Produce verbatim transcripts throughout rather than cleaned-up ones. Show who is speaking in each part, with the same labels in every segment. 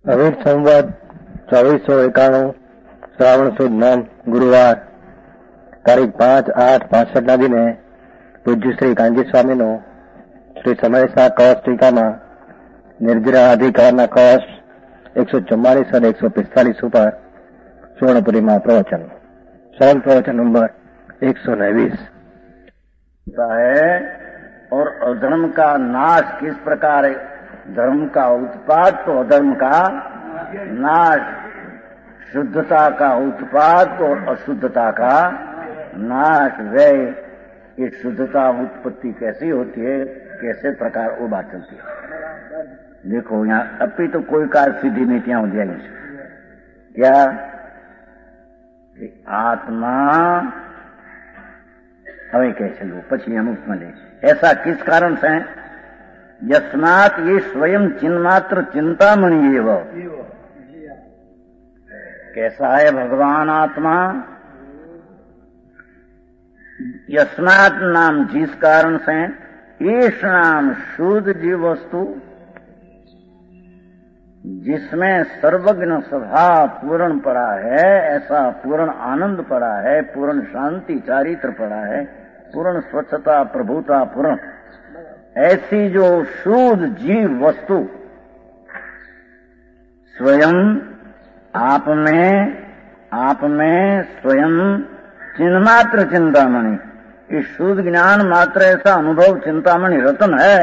Speaker 1: अभित संवत चौबीस सौ एकाणु श्रावण सुद नोम गुरुवार तारीख पांच आठ पांसठ ना दिने पूज्य श्री कांजी स्वामी नो श्री समयसा कवच टीका में निर्जरा अधिकार कवच एक सौ चौवालीस और एक सौ पिस्तालीस पर स्वर्णपुरी में प्रवचन सरल प्रवचन नंबर एक सौ नवीस
Speaker 2: है। और अधर्म का नाश किस प्रकार है? धर्म का उत्पाद तो अधर्म का नाश, शुद्धता का उत्पाद तो अशुद्धता का नाश। वे ये शुद्धता उत्पत्ति कैसी होती है, कैसे प्रकार वो बात चलती है। देखो यहाँ अभी तो कोई कार सीधी नीतियां हो जाएगी क्या कि आत्मा हमें कैसे लो पची हम उसमें ले ऐसा किस कारण से है? यस्मात ये स्वयं चिन्मात्र चिंतामणि ये वो कैसा है भगवान आत्मा? यस्मात नाम जिस कारण से ईश नाम शुद्ध जीव वस्तु जिसमें सर्वज्ञ स्वभाव पूर्ण पड़ा है, ऐसा पूर्ण आनंद पड़ा है, पूर्ण शांति चारित्र पड़ा है, पूर्ण स्वच्छता प्रभुता पूर्ण ऐसी जो शुद्ध जीव वस्तु स्वयं आप में आप में स्वयं चिन्मात्र चिंतामणि, इस शुद्ध ज्ञान मात्र ऐसा अनुभव चिंतामणि रतन है।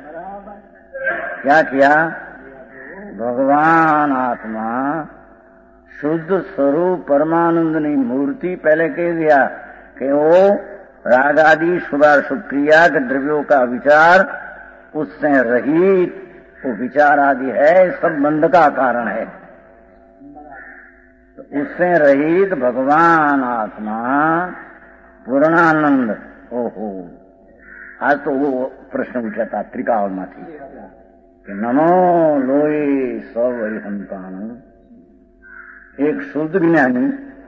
Speaker 2: क्या किया? भगवान आत्मा शुद्ध स्वरूप परमानंदनी मूर्ति पहले कह दिया कि वो राग आदि शुभाशुभ क्रिया के द्रव्यों का विचार उससे रहित, वो विचार आदि है सब बंध का कारण है। तो उससे रहित भगवान आत्मा पूर्णानंद। ओहो, आज तो वो प्रश्न उठा था त्रिकाल में थी कि नमो लोए सब हंतान, एक शुद्ध ज्ञानी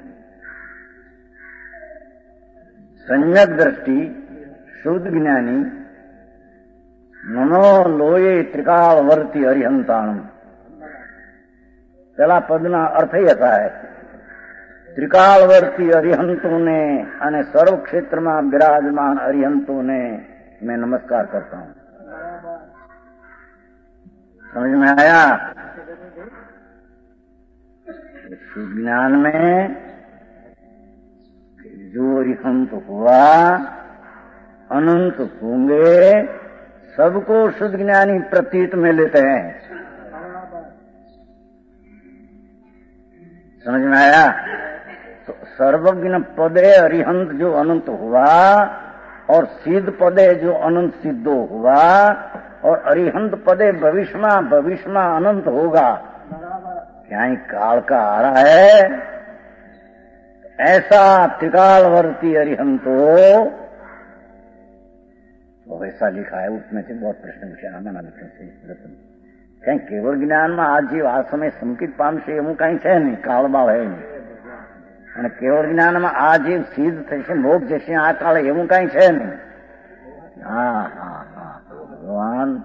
Speaker 2: संयक दृष्टि शुद्ध ज्ञानी नमो लोये त्रिकालवर्ती अरिहंताणम। पहला पदना अर्थ ही ऐसा है, त्रिकालवर्ती अरिहंतों ने અને सर्व क्षेत्र में विराजमान अरिहंतों ने मैं नमस्कार करता हूं। समझ में आया? शुद्ध ज्ञान में जो अरिहंत हुआ अनंत होंगे सबको शुद्ध ज्ञानी प्रतीत में लेते हैं। समझ में आया? तो सर्वज्ञ पदे अरिहंत जो अनंत हुआ और सिद्ध पदे जो अनंत सिद्धो हुआ और अरिहंत पदे भविष्य में भविष्य में अनंत होगा। क्या ही काल का आ रहा है? ऐसा त्रिकालवर्ती अरिहंतो तो वैसा लिखा है। उसमें से बहुत प्रश्न विषय आना कहीं केवल ज्ञान में आज जीव आ समय संकित पाम से एवं कहीं है नहीं, कालबाल है नहीं। केवल ज्ञान में आ जीव सिद्ध थे मोक्ष जैसे आ काल एवं कहीं है नहीं। हाँ हाँ हाँ भगवान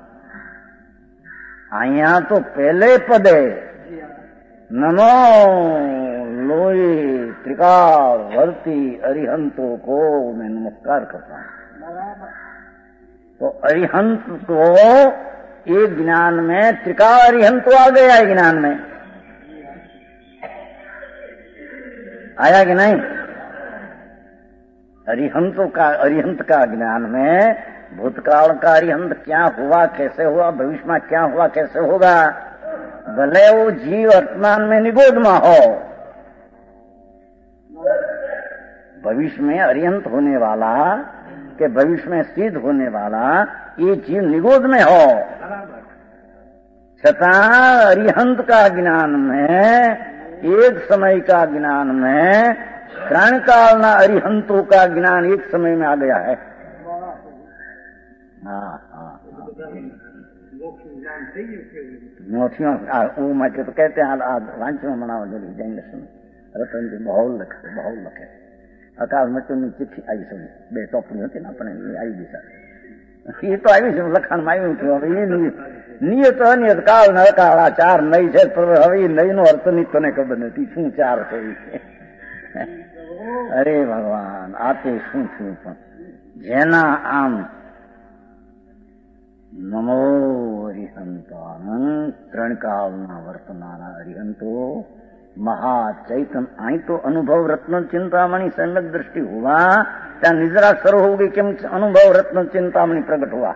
Speaker 2: आया तो पहले पदे नमो लोई त्रिकालवर्ती अरिहंतों को मैं नमस्कार करता हूं। तो अरिहंत तो एक ज्ञान में त्रिकाल अरिहंत तो आ गया है। ज्ञान में आया कि नहीं? अरिहंतों का अरिहंत का ज्ञान में भूतकाल का अरिहंत क्या हुआ कैसे हुआ, भविष्य में क्या हुआ कैसे होगा, भले वो जीव वर्तमान में निगोद में हो, भविष्य में अरिहंत होने वाला के भविष्य में सिद्ध होने वाला ये जीव निगोद में हो, छता अरिहंत का ज्ञान में एक समय का ज्ञान में क्षण काल ना अरिहंतों का ज्ञान एक समय में आ गया है। हाँ हाँ मोतियों वो मैं तो कहते हैं वांचो मनाओ जो जाएंगे सुन रतन जी बहुत लखे बहुत लखे अकाल में तुम चिट्ठी आई सुन बे टोपड़ी होती ना अपने आई भी सर ये तो आई लखन में आई थी। अब ये नहीं નિયત અનિયત કાળ નરકાળ આ ચાર નહીં છે, હવે નહીનો અર્થ ની તને ખબર નથી શું ચાર છે. અરે ભગવાન, આ તે શું થયું? પણ જેના આમ નમો અરિહંતો અનંત ત્રણ કાળના વર્તનારા અરિહંતો મહાચૈતન અહીં તો અનુભવ રત્ન ચિંતામણી સમ્યક દ્રષ્ટિ હોવા ત્યાં નિદ્રા શરૂ હોगी કેમ અનુભવ રત્ન ચિંતામણી પ્રગટ हुआ.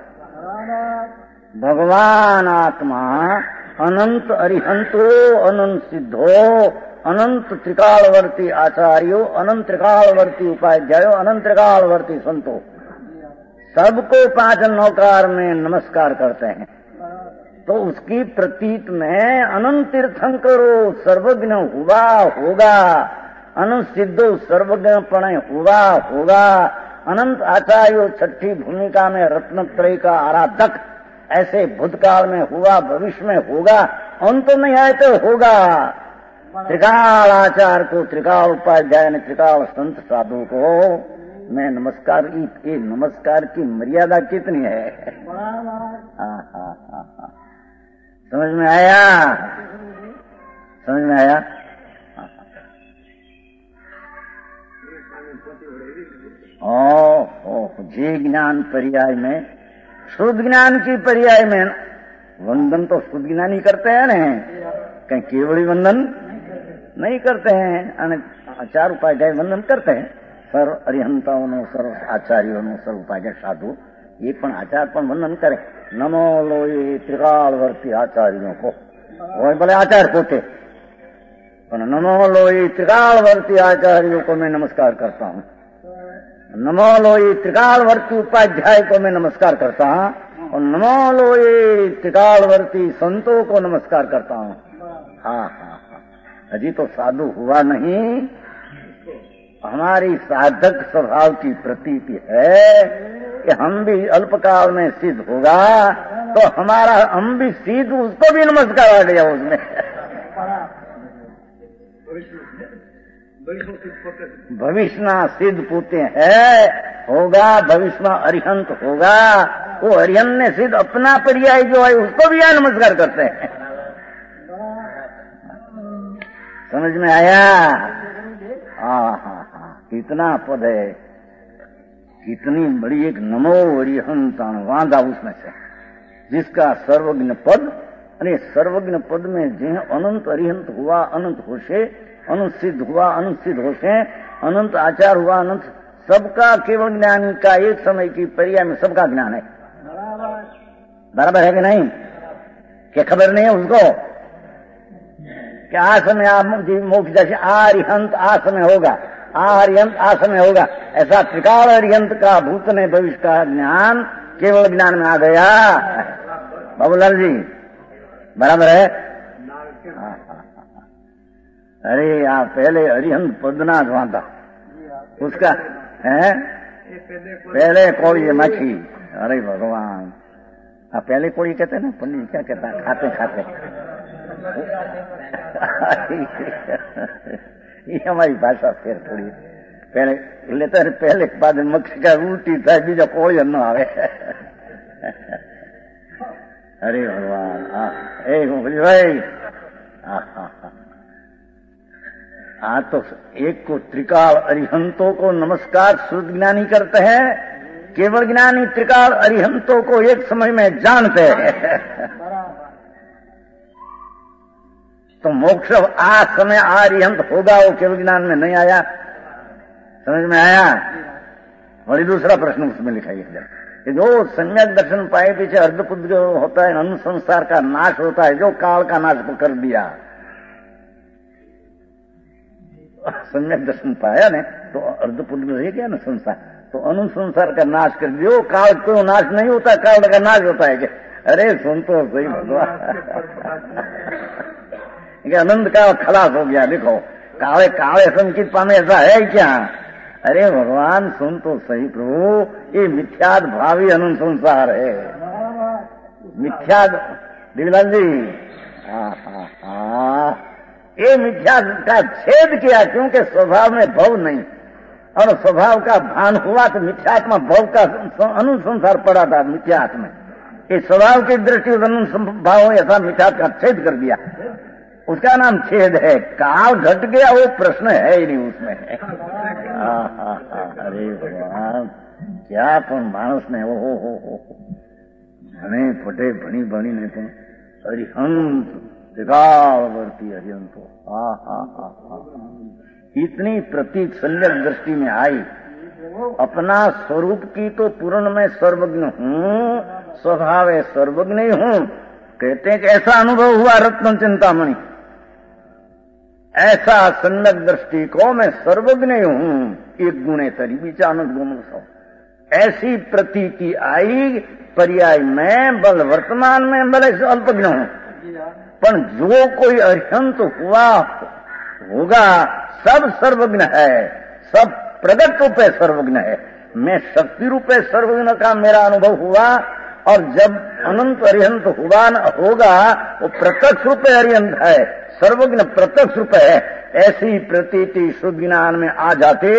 Speaker 2: भगवान आत्मा अनंत अरिहंतो अनंत सिद्धो अनंत त्रिकालवर्ती आचार्यों अनंत त्रिकालवर्ती उपाध्यायों अनंत त्रिकालवर्ती संतो सबको पांच नौकार में नमस्कार करते हैं. तो उसकी प्रतीत में अनंत तीर्थंकरो सर्वज्ञ हुआ होगा, अनंत सिद्धो सर्वज्ञ प्रणय हुआ होगा, अनंत आचार्यों छठी भूमिका में रत्नत्रय का आराधक ऐसे भूतकाल में हुआ, भविष्य में होगा, अंत नहीं आए तो होगा. त्रिकाल आचार को, त्रिकाल उपाध्याय ने, त्रिकाल संत साधु को मैं नमस्कार. ये नमस्कार की मर्यादा कितनी है? हाँ हाँ हाँ हाँ समझ में आया? समझ में आया? ओ, ओ जी ज्ञान पर्याय में, शुद्ध ज्ञान की पर्याय में वंदन तो शुद्ध ज्ञान ही करते हैं ना, कहीं केवली वंदन नहीं करते हैं. आचार उपाध्याय वंदन करते हैं, सर्व अरिहंताओं सर्व आचार्यों सर्व उपाध्याय साधु ये पण आचार पण वंदन करे. नमो लोई त्रिकालवर्ती आचार्यों को, वो बोले आचार्य पोते, पर नमो लोई त्रिकालवर्ती आचार्यों को मैं नमस्कार करता हूँ. नमो लोई त्रिकालवर्ती उपाध्याय को मैं नमस्कार करता हूँ, और नमो लोई त्रिकालवर्ती संतों को नमस्कार करता हूँ. हाँ हाँ हाँ अजी तो साधु हुआ नहीं, हमारी साधक स्वभाव की प्रतीति है कि हम भी अल्पकाल में सिद्ध होगा, तो हमारा हम भी सिद्ध, उसको भी नमस्कार आ गया उसमें. भविष्य में सिद्ध पूते है होगा, भविष्य में अरिहंत होगा, वो अरिहंत ने सिद्ध अपना पर्याय जो है उसको भी यहाँ नमस्कार करते हैं. समझ में आया? हाँ हाँ हाँ कितना पद है, कितनी बड़ी एक नमो अरिहंत वांधा उसमें से, जिसका सर्वज्ञ पद, अरे सर्वज्ञ पद में जो अनंत अरिहंत हुआ, अनंत होशे, अनंत सिद्ध हुआ, अनंत सिद्ध होशे, अनंत आचार हुआ, अनंत सबका केवल ज्ञानी का एक समय की पर्याय में सबका ज्ञान है. बराबर है कि नहीं? क्या खबर नहीं है उसको कि आ समय आप मोक्ष जैसे आरिहंत आ समय होगा, आरिहंत आ समय होगा, ऐसा त्रिकाल अरिहंत का भूत ने भविष्य का ज्ञान केवल ज्ञान में आ गया. बाबूलाल जी बराबर है? अरे आप पहले अरिहंत पदना वादा उसका है, पहले कोई मच्छी. अरे भगवान, आप पहले कोई कहते हैं ना, पंडित क्या कहता है, खाते खाते ये हमारी भाषा फिर थोड़ी पहले लेते पहले के बाद मच्छी का उल्टी था, बीजा कोई न आवे. अरे भगवान, ए भाई हाँ तो एक को त्रिकाल अरिहंतों को नमस्कार शुद्ध ज्ञानी करते हैं, केवल ज्ञानी त्रिकाल अरिहंतों को एक समय में जानते हैं. तो मोक्ष आ समय आरिहंत होगा, वो केवल ज्ञान में नहीं आया. समझ में आया? और दूसरा प्रश्न उसमें लिखा है कि जो सम्यक दर्शन पाए पीछे अर्धपुत्र होता है, अनु संसार का नाश होता है, जो काल का नाश कर दिया. सम्यक दर्शन पाया ने तो अर्धपुत्र रह गया ना संसार, तो अनु संसार का नाश कर दियो. काल को नाश नहीं होता, काल का नाश होता है. अरे सुन तो सही भगवान, अनंत का खलास हो गया. देखो काले काले संकित पामे ऐसा है क्या? अरे भगवान सुन तो सही प्रभु, ये मिथ्याद भावी अनंत संसार है. मिथ्याद दिव्यलाल जी, हाँ हाँ हाँ ये मिथ्या का छेद किया, क्योंकि स्वभाव में भव नहीं, और स्वभाव का भान हुआ तो मिथ्यात्मा भव का अनुसंसार पड़ा था मिथ्यात्मा में. ये स्वभाव की दृष्टि वर्णन भाव ऐसा मिथ्यात्व का छेद कर दिया, उसका नाम छेद है। काल घट गया वो प्रश्न है ही नहीं उसमें। अरे भगवान क्या पण मानस ने ओ हो हो भणे फटे भणी भणी ने पण अरिहंत दिगावर्ती अरिहंत हा हा हा इतनी प्रतीक सम्यक दृष्टि में आई। अपना स्वरूप की तो पूर्ण में सर्वज्ञ हूँ, स्वभाव है सर्वज्ञ नहीं हूँ। कहते हैं कि ऐसा अनुभव हुआ रत्न चिंतामणि, ऐसा सम्यक दृष्टि को मैं सर्वज्ञ नहीं हूँ, एक गुणे तरी विचानंद गुण सौ ऐसी प्रतीति आई। पर्याय में बल वर्तमान में बल अल्पज्ञ हूँ, पर जो कोई अरिहंत हुआ होगा सब सर्वज्ञ है, सब प्रगट रूपे सर्वज्ञ है। मैं शक्ति रूपे सर्वज्ञ का मेरा अनुभव हुआ, और जब अनंत अरिहंत हुआ होगा वो प्रत्यक्ष रूपे अरिहंत है, सर्वज्ञ प्रत्यक्ष रूप है। ऐसी प्रतीति शुद्ध ज्ञान में आ जाते।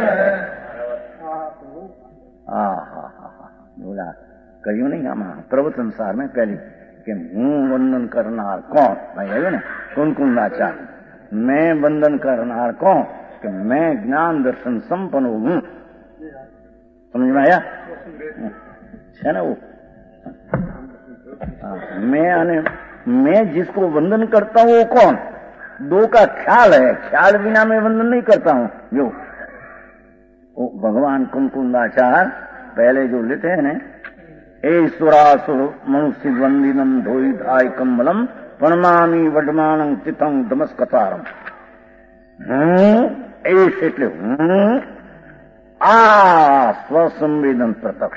Speaker 2: बोला कहियो नहीं हम प्रवचन सार में पहले कि हूँ वंदन करनार कौन भाई है ना कौन कौन लाचार, मैं वंदन करनार कौन कि मैं ज्ञान दर्शन संपन्न हूँ। समझ में आया है ना वो। आ, मैं आने मैं जिसको वंदन करता हूँ वो कौन, दो का ख्याल है, ख्याल बिना मैं वंदन नहीं करता हूँ। जो वो भगवान कुंकुंदाचार पहले जो लेते हैं ना, ईश्वरासुर मनुष्य वंदिनम धोई धाय कमलम प्रणमामी वडमानं चितं दमस्कतारम। हूँ ऐसे એટલે हूँ आ स्वसंवेदन प्रत्यक्ष।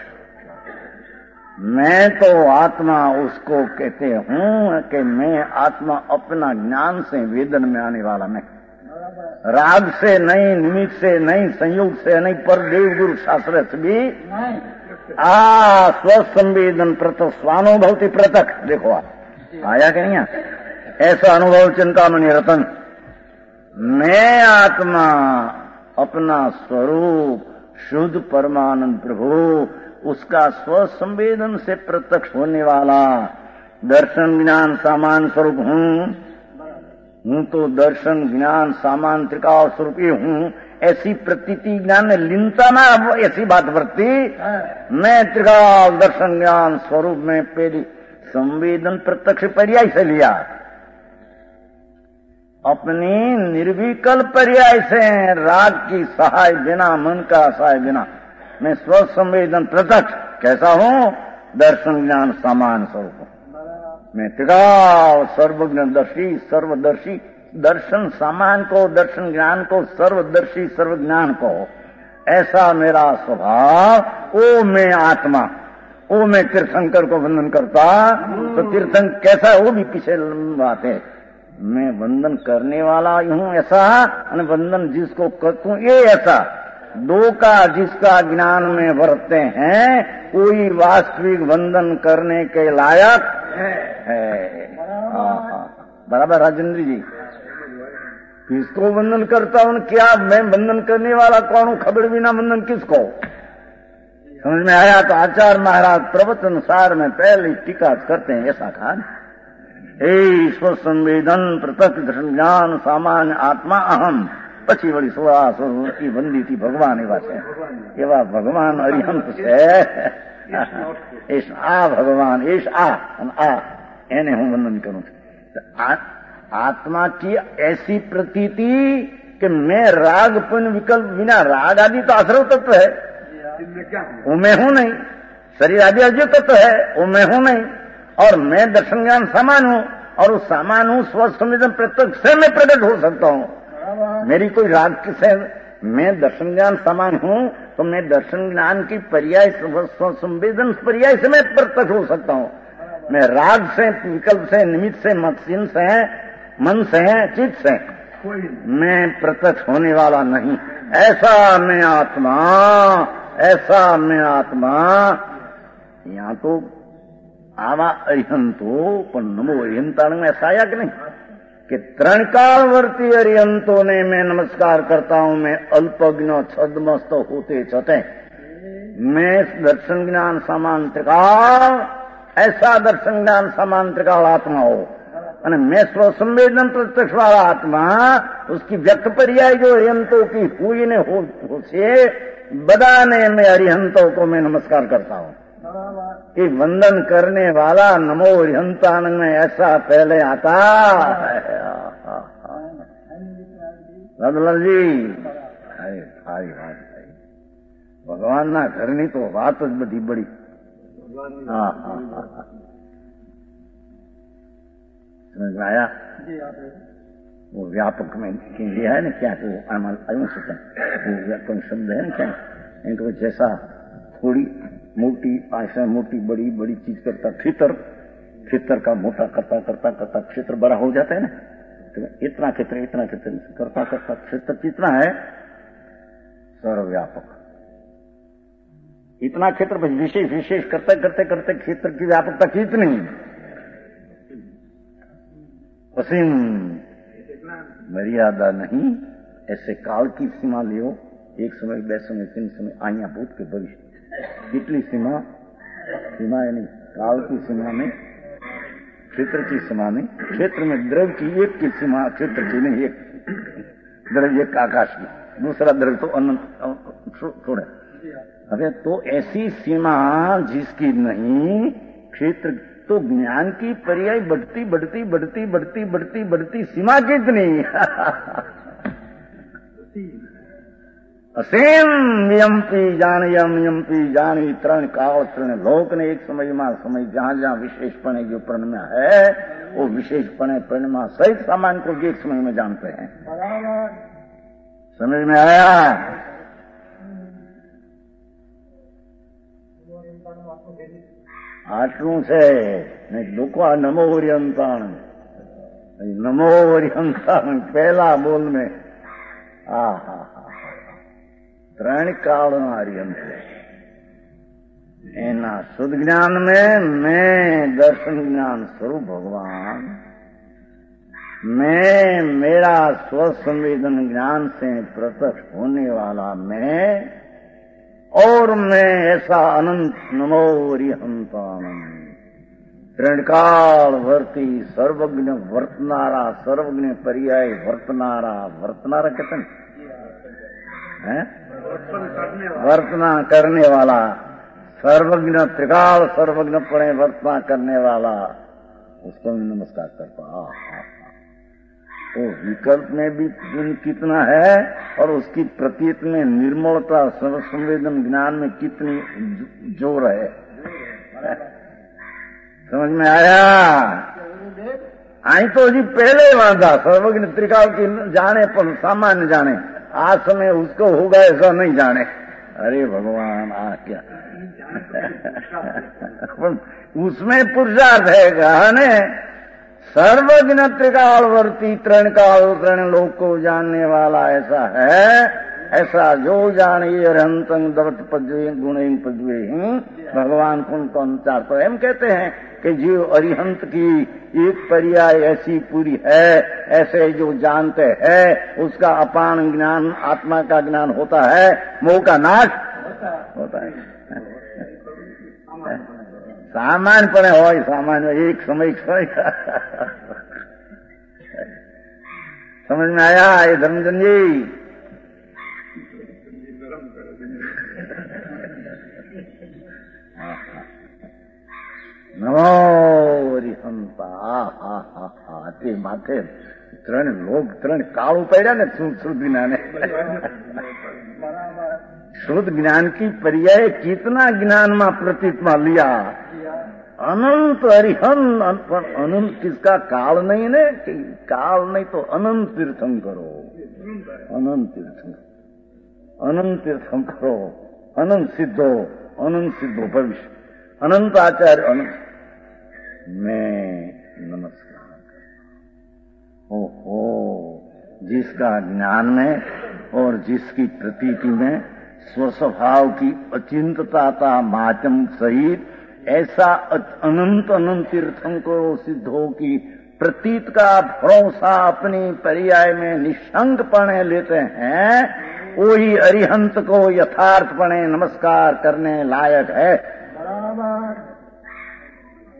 Speaker 2: मैं तो आत्मा उसको कहते हूँ कि मैं आत्मा अपना ज्ञान से वेदन में आने वाला नहीं, राग से नहीं, निमित्त से नहीं, संयोग से नहीं, पर देव गुरु शास्त्र से भी आ स्वसंवेदन प्रत्यक्ष स्वानुभवती प्रत्यक्ष। देखो आप आया कि नहीं ऐसा अनुभव चिंतामणि रतन। मैं आत्मा अपना स्वरूप शुद्ध परमानंद प्रभु उसका स्वसंवेदन से प्रत्यक्ष होने वाला दर्शन ज्ञान सामान स्वरूप हूँ। हूँ तो दर्शन ज्ञान सामान त्रिकाल स्वरूप ही हूँ। ऐसी प्रतीति ज्ञान में लीनता ना ऐसी बात बरती। मैं त्रिकाल दर्शन ज्ञान स्वरूप में पहली संवेदन प्रत्यक्ष पर्याय से लिया, अपनी निर्विकल्प पर्याय से राग की सहाय बिना, मन का सहाय बिना मैं स्व संवेदन प्रत्यक्ष कैसा हूँ, दर्शन ज्ञान समान स्वरूप हूँ। मैं त्रिकाल सर्वज्ञ दर्शी सर्वदर्शी, दर्शन सामान को, दर्शन ज्ञान को, सर्वदर्शी सर्वज्ञान को, ऐसा मेरा स्वभाव। ओ मैं आत्मा, ओ मैं तीर्थंकर को वंदन करता, तो तीर्थंकर कैसा है वो भी पीछे बात है। मैं वंदन करने वाला हूँ ऐसा, और वंदन जिसको करता हूँ ये ऐसा। दो का जिसका ज्ञान में वर्तते हैं कोई वास्तविक वंदन करने के लायक है। बराबर राजेंद्र जी, किसको वंदन करता हूं, क्या मैं वंदन करने वाला कौन हूं, खबर बिना वंदन किसको। समझ में आया। तो आचार्य महाराज प्रवचन सार में पहले टीका करते हैं ऐसा कहा, ईश्वर संवेदन प्रत्यक्ष दर्शन ज्ञान सामान्य आत्मा अहम। પછી વળી સોળા સોળથી વંદી થી ભગવાન એવા છે, એવા ભગવાન અરિહંત છે। એશ આ ભગવાન એશ આ આ એને હું વંદન કરું છું। आत्मा की ऐसी प्रतीति कि मैं राग पुण्य विकल्प बिना, राग आदि तो आश्रव तत्व है, वो मैं हूं नहीं। शरीर आदि अजय तत्व है, वो मैं हूं नहीं। और मैं दर्शन ज्ञान समान हूं, और उस समान हूं स्व संवेदन प्रत्यक्ष से मैं प्रकट हो सकता हूं। मेरी कोई राग से, मैं दर्शन ज्ञान समान हूं तो मैं दर्शन ज्ञान की पर्याय स्व संवेदन पर्याय से मैं प्रत्यक्ष हो सकता हूं। मैं राग से, विकल्प से, निमित्त से, मत्सिन से, मन से, चित्त से मैं प्रत्यक्ष होने वाला नहीं। ऐसा मैं आत्मा, ऐसा मैं आत्मा। यहाँ तो आवा अरिहंतो पर नमो अरिहंताण में ऐसा आया कि नहीं कि त्रणकालवर्ती अरिहंतों ने मैं नमस्कार करता हूं। मैं अल्पज्ञ छद्मस्त होते छते, मैं दर्शन ज्ञान समान त्रिकाल ऐसा दर्शन ज्ञान समान त्रिकाल आत्मा हो અને મેં સ્વ સંવેદન પ્રત્યક્ષ વાળા આત્મા उसकी व्यक्त पर्याय जो हरिहंतों की हुई ने हो, हो से बदाने में हरिहंतों को मैं नमस्कार करता हूँ कि वंदन करने वाला नमो हरिहंतानंद में ऐसा पहले आता है। रतनलाल जी सारी बात है भगवान ना घरनी तो बात ज बड़ी बड़ी। हाँ हाँ हाँ समझ में आया? वो व्यापक में लिया है ना क्या वो अनु सकता वो व्यापक शब्द है ना क्या इनको जैसा थोड़ी मोटी ऐसा मोटी बड़ी बड़ी चीज करता क्षेत्र क्षेत्र का मोटा करता करता करता क्षेत्र बड़ा हो जाता है ना तो इतना क्षेत्र इतना क्षेत्र करता करता क्षेत्र कितना है सर्वव्यापक इतना क्षेत्र विशेष विशेष करते करते करते क्षेत्र की व्यापकता कितनी असीम मर्यादा नहीं। ऐसे काल की सीमा लियो एक समय बे समय तीन समय आया भूत के भविष्य कितनी सीमा सीमा है नहीं काल की सीमा में क्षेत्र की सीमा में क्षेत्र में द्रव्य की एक की सीमा क्षेत्र की नहीं एक द्रव्य एक आकाश की दूसरा द्रव्य तो अनंत छोड़े। अबे तो ऐसी सीमा जिसकी नहीं क्षेत्र तो ज्ञान की पर्याय बढ़ती बढ़ती बढ़ती बढ़ती बढ़ती बढ़ती सीमा कितनी असीम यमपी जान यम यमपी जानी त्रण काल त्रण लोक ने एक समय में समय जहां जहां विशेषपणे जो प्रणमा है वो विशेषपणे प्रणमा सहित सामान को एक समय में जानते हैं। समझ में आया? આટલું છે ને લોકો આ નમો હરિહંતાણ નમો હરિહંતાણ પહેલા બોલ में આ હા હા ત્રણ કાળના હરિહંત એના શુદ્ધ જ્ઞાન में मैं दर्शन ज्ञान स्वरूप भगवान मैं मेरा स्व संवेदन ज्ञान से प्रत्यक्ष होने वाला मैं और मैं ऐसा अनंत नमो हरिहंतानंद त्रणकाल वर्ती सर्वज्ञ वर्तनारा सर्वज्ञ पर्याय वर्तनारा वर्तनारा कहते हैं वर्तना करने वाला सर्वज्ञ त्रिकाल सर्वज्ञ पणे वर्तना करने वाला उसको मैं नमस्कार करता। वो विकल्प में भी कितना है और उसकी प्रतीत में निर्मलता सर्व संवेदन ज्ञान में कितनी जोर है समझ में आया? आई तो जी पहले वादा सर्वज्ञ त्रिकाल की जाने पर सामान्य जाने आज समय उसको होगा ऐसा नहीं जाने। अरे भगवान आ क्या उसमें पुरुषार्थ है कहने सर्वज्ञ त्रिकालवर्ती त्रण काल त्रण लोक को जानने वाला ऐसा है ऐसा जो जाने अरहंतं दवत पद्वे गुणे पद्वे भगवान कुन को अनुचार तो हम कहते हैं कि जो अरिहंत की एक पर्याय ऐसी पूरी है ऐसे जो जानते हैं उसका अपान ज्ञान आत्मा का ज्ञान होता है मोह का नाश होता है। सामान्य पड़े हो सामान्य एक समय समय समझ में आया ये धर्मचंद जी? नमो हरिहंता हा हा हा ते माथे त्रण लोग त्रण काल पड़ा ने शुद्ध ज्ञान शुद्ध ज्ञान की पर्याय कितना ज्ञान में प्रतीत में लिया अनंत हरिहंत अनंत किसका काल नहीं ने कि काल नहीं तो अनंत तीर्थम करो अनंत तीर्थम अनंत तीर्थम करो अनंत सिद्धो अनंत सिद्धो भविष्य अनंत आचार्य अनंत मैं नमस्कार ओहो जिसका ज्ञान में और जिसकी प्रतीति में स्वस्वभाव की अचिंतता माध्यम सहित ऐसा अनंत अनंत तीर्थंको सिद्धों की प्रतीत का भरोसा अपनी पर्याय में निशंकपणे लेते हैं वही अरिहंत को यथार्थपणे नमस्कार करने लायक है।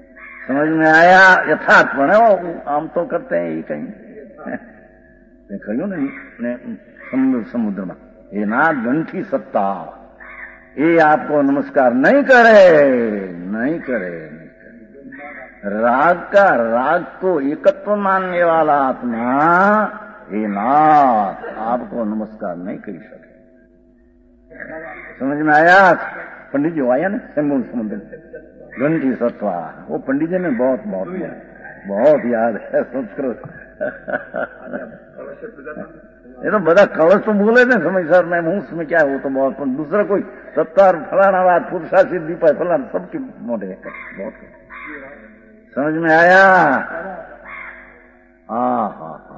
Speaker 2: समझ में आया? यथार्थ बने वो आम तो करते हैं ये कहीं कहूं नहीं समुद्र समुद्र में ये ना गंठी सत्ता ये आपको नमस्कार नहीं करे नहीं करे, नहीं करे। राग का राग को एकत्व मानने वाला आत्मा ये नाथ आपको नमस्कार नहीं कर सके। समझ में आया? पंडित जी आया ना समुद्र समुद्र घंटी सत्वा वो पंडित जी ने बहुत बहुत बहुत याद है संस्कृत ये तो बड़ा कलश तो बोले थे समझ सर मैं मुंह में क्या हो तो बहुत दूसरा कोई सत्तार फलाना बात पुरुषा सिद्धि पर फलाना सबके मोटे बहुत समझ में आया? हाँ हाँ हाँ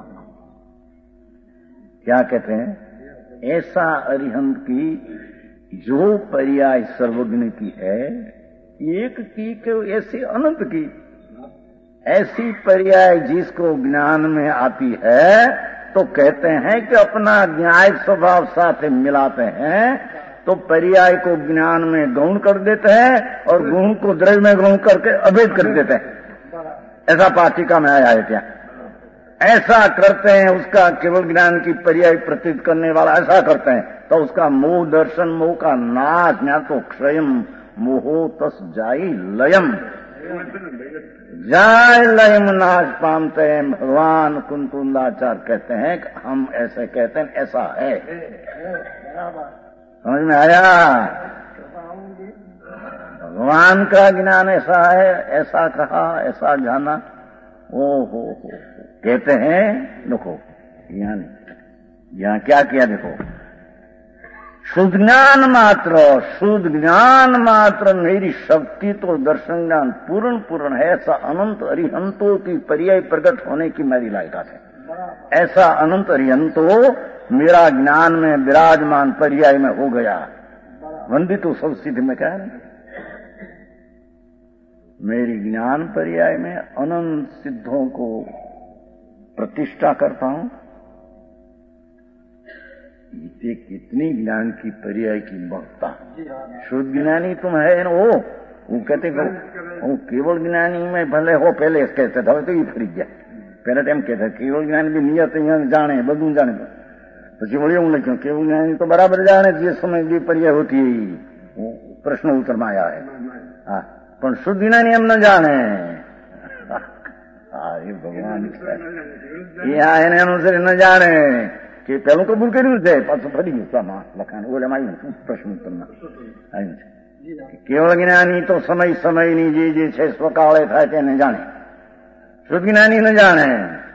Speaker 2: क्या कहते हैं ऐसा अरिहंत की जो पर्याय सर्वज्ञ की है एक की के ऐसी अनंत की ऐसी पर्याय जिसको ज्ञान में आती है तो कहते हैं कि अपना न्याय स्वभाव साथ मिलाते हैं तो पर्याय को ज्ञान में गौण कर देते हैं और गुण को द्रव्य में गौण करके अभेद कर देते हैं। ऐसा पाठिका में आया है क्या? ऐसा करते हैं उसका केवल ज्ञान की पर्याय प्रतीत करने वाला ऐसा करते हैं तो उसका मोह दर्शन मोह का नाश ज्ञान तो क्षयम मोहो तस जाई लयम जाय लयम नाश पामते हैं। भगवान कुंतुंदाचार्य कहते हैं कि हम ऐसे कहते हैं ऐसा है। समझ में आया? भगवान का ज्ञान ऐसा है ऐसा कहा ऐसा जाना ओ हो हो कहते हैं। देखो यहाँ यहाँ क्या किया देखो शुद्ध ज्ञान मात्र शुद्ध ज्ञान मात्र मेरी शक्ति तो दर्शन ज्ञान पूर्ण पूर्ण है ऐसा अनंत अरिहंतों की पर्याय प्रकट होने की मेरी लायकात है। ऐसा अनंत अरिहंतो मेरा ज्ञान में विराजमान पर्याय में हो गया। वंदित तो सब सिद्ध में क्या है मेरी ज्ञान पर्याय में अनंत सिद्धों को प्रतिष्ठा करता हूं। ये कितनी ज्ञान की पर्याय की महत्ता। शुद्ध ज्ञानी तुम है ना वो वो कहते वो केवल ज्ञानी में भले हो पहले कहते थे तो ये फरी गया पहले टाइम कहते केवल ज्ञानी भी नियत जाने बधु जाने પછી વળી હું લખ્યું કેવું જ્ઞાની તો બરાબર જાણે જે સમય જે पर्याय होती है प्रश्न उत्तर में आया है। हाँ પણ શુદ્ધ જ્ઞાની એમ ન જાણે। હા એ ભગવાન એ આ એને અનુસરી ન જાણે કે પેલું કબૂલ કર્યું છે પાછું ફરી ગયું લખાણ ઓલામાં આવ્યું પ્રશ્ન ઉત્તરમાં આવ્યું છે કેવળ જ્ઞાની તો સમય સમયની જે જે છે સ્વકાળે થાય તેને જાણે शुद्ध ज्ञानी न जाने।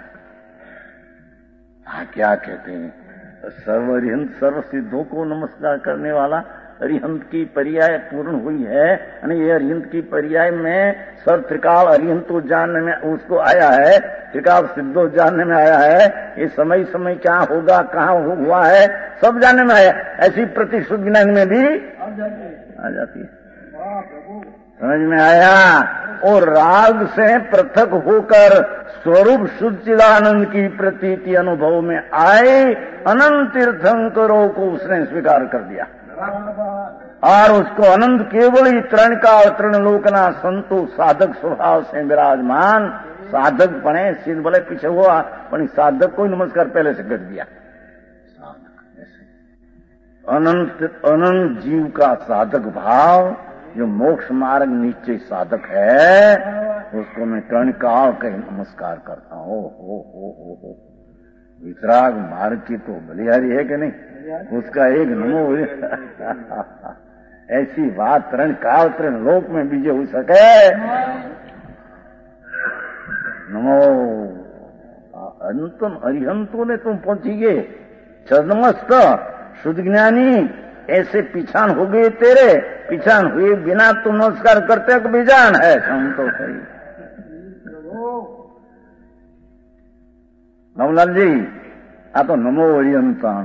Speaker 2: हाँ क्या कहते हैं सर्व अरिहंत सर्व सिद्धों को नमस्कार करने वाला अरिहंत की पर्याय पूर्ण हुई है। ये अरिहंत की पर्याय में सर्व त्रिकाल अरिहंत को जानने में उसको आया है त्रिकाल सिद्धो जानने में आया है। ये समय समय क्या होगा कहाँ हुआ है सब जानने में आया। ऐसी प्रतिशुद्ध ज्ञान में भी आ जाती है। समझ में आया? और राग से पृथक होकर स्वरूप शुद्ध चिदानंद की प्रतीति अनुभव में आए अनंत तीर्थंकरों को उसने स्वीकार कर दिया और उसको अनंत केवल ही तृण का तृण लोकना संतो साधक स्वभाव से विराजमान साधक बने सिद्ध भले पीछे हुआ पर साधक को नमस्कार पहले से कर दिया। अनंत अनंत जीव का साधक भाव जो मोक्ष मार्ग निश्चय साधक है उसको मैं तृण काल के नमस्कार करता हूँ। हो हो हो हो वितराग मार्ग की तो बलिहारी है कि नहीं उसका एक नमो ऐसी बात तृण काल तृण लोक में बीजे हो सके। नमो अंतम अरिहंतों ने तुम पहुंची गए छदमस्त शुद्ध ज्ञानी ऐसे पिछान हो गए तेरे पिछान हुए बिना तुम नमस्कार करते हो बेजान है हम तो सही। नवलाल जी आ तो नमो अरिहंताण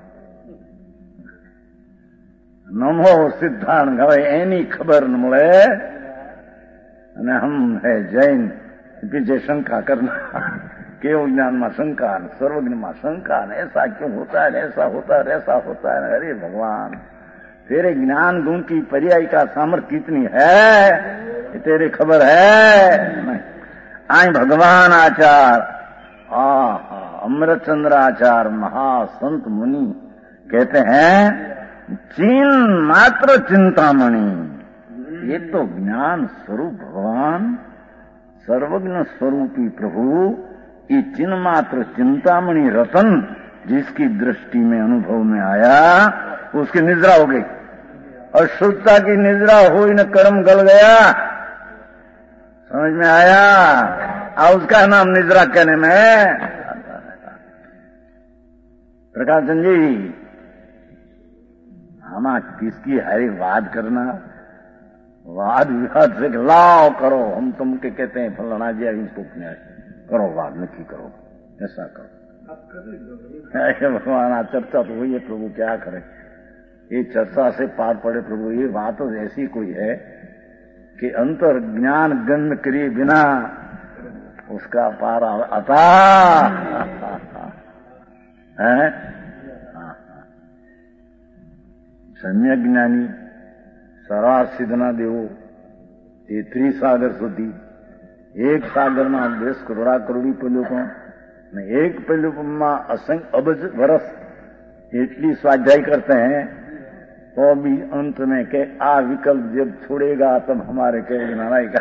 Speaker 2: नमो सिद्धांत હવે એની ખબર ન મળે અને હમ હે જૈન पीछे शंका करना केवल ज्ञान में शंका सर्वज्ञ में शंका ऐसा क्यों होता है ऐसा होता है ऐसा होता है। अरे भगवान तेरे ज्ञान गुण की पर्याय का सामर्थ्य कितनी है ये तेरी खबर है? आई भगवान आचार, आहा अमृत चंद्राचार महासंत मुनि कहते हैं चिन मात्र चिंतामणि, ये तो ज्ञान स्वरूप भगवान सर्वज्ञ स्वरूपी प्रभु, ये चिन्ह मात्र चिंतामणि रतन जिसकी दृष्टि में अनुभव में आया उसकी निद्रा हो गई। और शुद्धता की निद्रा हुई न कर्म गल गया, समझ में आया? और उसका नाम निद्रा कहने में। प्रकाश चंद जी, हम किसकी हरी वाद करना, वाद विवाद से लाओ करो, हम तुमके कहते हैं फलाना जी इसको करो, वाद नक्की करो, ऐसा करो। भगवान चर्चा तो हुई है, प्रभु क्या करे, ये चर्चा से पार पड़े प्रभु। ये बात तो ऐसी कोई है कि अंतर ज्ञान गंध करे बिना उसका पार आता है। सम्यक ज्ञानी सरा सिद्धना देवो तेतरी सागर સુધી, એક સાગરમાં દસ કરોડા કરોડી પેલુપણ ને એક પેલુપમાં असंख्य अबज वर्ष એટલી स्वाध्याय करते हैं, तो भी अंत में के आ विकल्प जब छोड़ेगा तब हमारे के बनाएगा।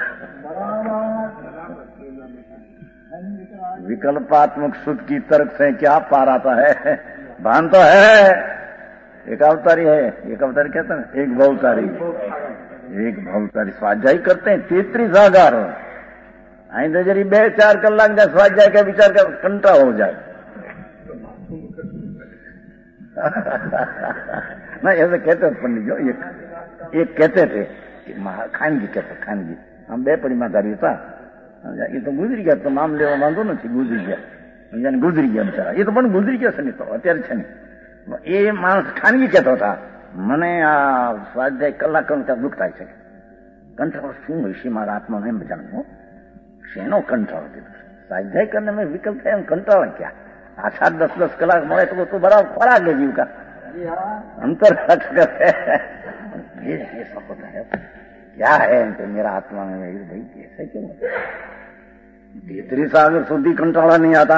Speaker 2: विकल्पात्मक शुद्ध की तर्क से क्या पार आता है? भान तो है, एक अवतारी है, एक अवतारी कहते हैं, एक भवतारी, एक भवतारी स्वाध्याय करते हैं तेतरी सागर। आई तो जरी बे चार कलाक का स्वाध्याय का विचार का कंटा हो जाए ना, ऐसे कहते थे पंडित जो, एक, एक कहते थे खानगी, कहते खानगी, हम बे पड़ी मातारी था, ये तो गुजरी गया, तो नाम लेवा वांधो नहीं, गुजरी गया, गुजरी गया बेचारा, ये तो पण गुजरी गया नहीं, तो अत्यारे छे नहीं। એ માણસ ખાનગી કહેતો હતા, મને આ સ્વાધ્યાય કલાક કલાક દુઃખ થાય છે, કંટાળો શું હશે મારા આત્માને એમ જાણવું, શેનો કંટાળો કીધું? સ્વાધ્યાય करने में विकल्प है, कंटाळा क्या? आ सात दस दस कलाक મળે तो तो बड़ा खुराक है जीव का, अंतर ये ये सब होता है, क्या है तो मेरा आत्मा में भाई ऐसे क्यों? तेतरी सागर शुद्धि कंटाळा नहीं आता।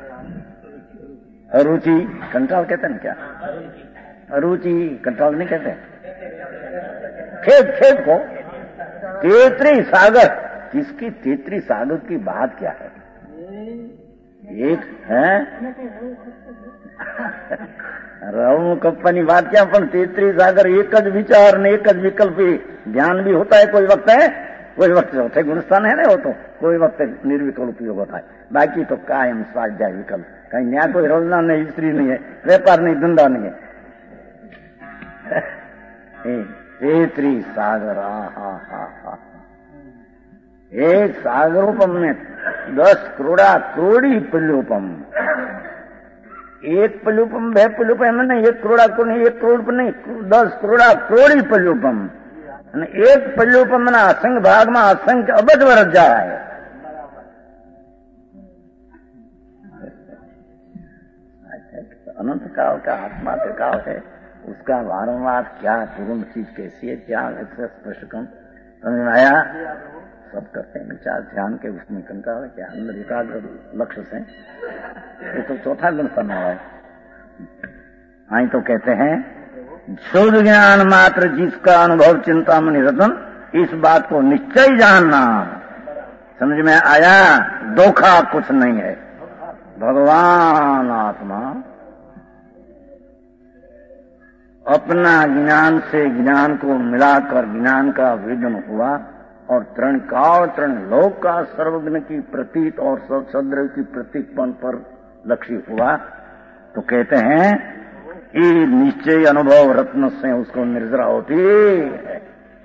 Speaker 2: अरुचि कंटाल कहते हैं क्या? अरुचि कंटाल नहीं कहते, खेत खेत को तेतरी सागर, किसकी तेतरी सागर की बात क्या है? एक है रहू कप्पानी बात क्या, पर तेतरी सागर एक ज विचार ने एक ज विकल्प ध्यान भी होता है, कोई वक्त है, कोई वक्त चौथे गुणस्थान है ना, वो तो कोई वक्त निर्विकल्प उपयोग होता है, बाकी तो कायम स्वाध्याय विकल्प। कहीं न्याय कोई रोजना नहीं, स्त्री नहीं है, व्यापार नहीं, धंधा नहीं है। तेतरी सागर, हा हा हा, एक सागरोपम में दस करोड़ा करोड़ी पल्योपम, एक पल्योपम बे पल्योपम में नहीं, एक करोड़ा को नहीं, एक करोड़ पर नहीं, दस करोड़ा करोड़ी पल्योपम, एक पल्योपम में असंख्य भाग में असंख्य अबज वर्ष जाए। अनंत काल का आत्मा के काल है, उसका वारंवार क्या पूर्ण चीज कैसी है, क्या स्पष्ट कम समझ में आया? सब करते हैं विचार ध्यान के, उसमें कंटाल क्या अंदर एकाग्र लक्ष्य से, ये तो चौथा गुण करना है। आई तो कहते हैं शुद्ध ज्ञान मात्र जिसका अनुभव चिंतामणि रतन, इस बात को निश्चय जानना। समझ में आया? धोखा कुछ नहीं है, भगवान आत्मा अपना ज्ञान से ज्ञान को मिलाकर ज्ञान का विघ्न हुआ और तृण काल तृण लोक का सर्वज्ञ की प्रतीत और सद्र की प्रतीकपन पर लक्ष्य हुआ, तो कहते हैं ये निश्चय अनुभव रत्न से उसको निर्जरा होती है।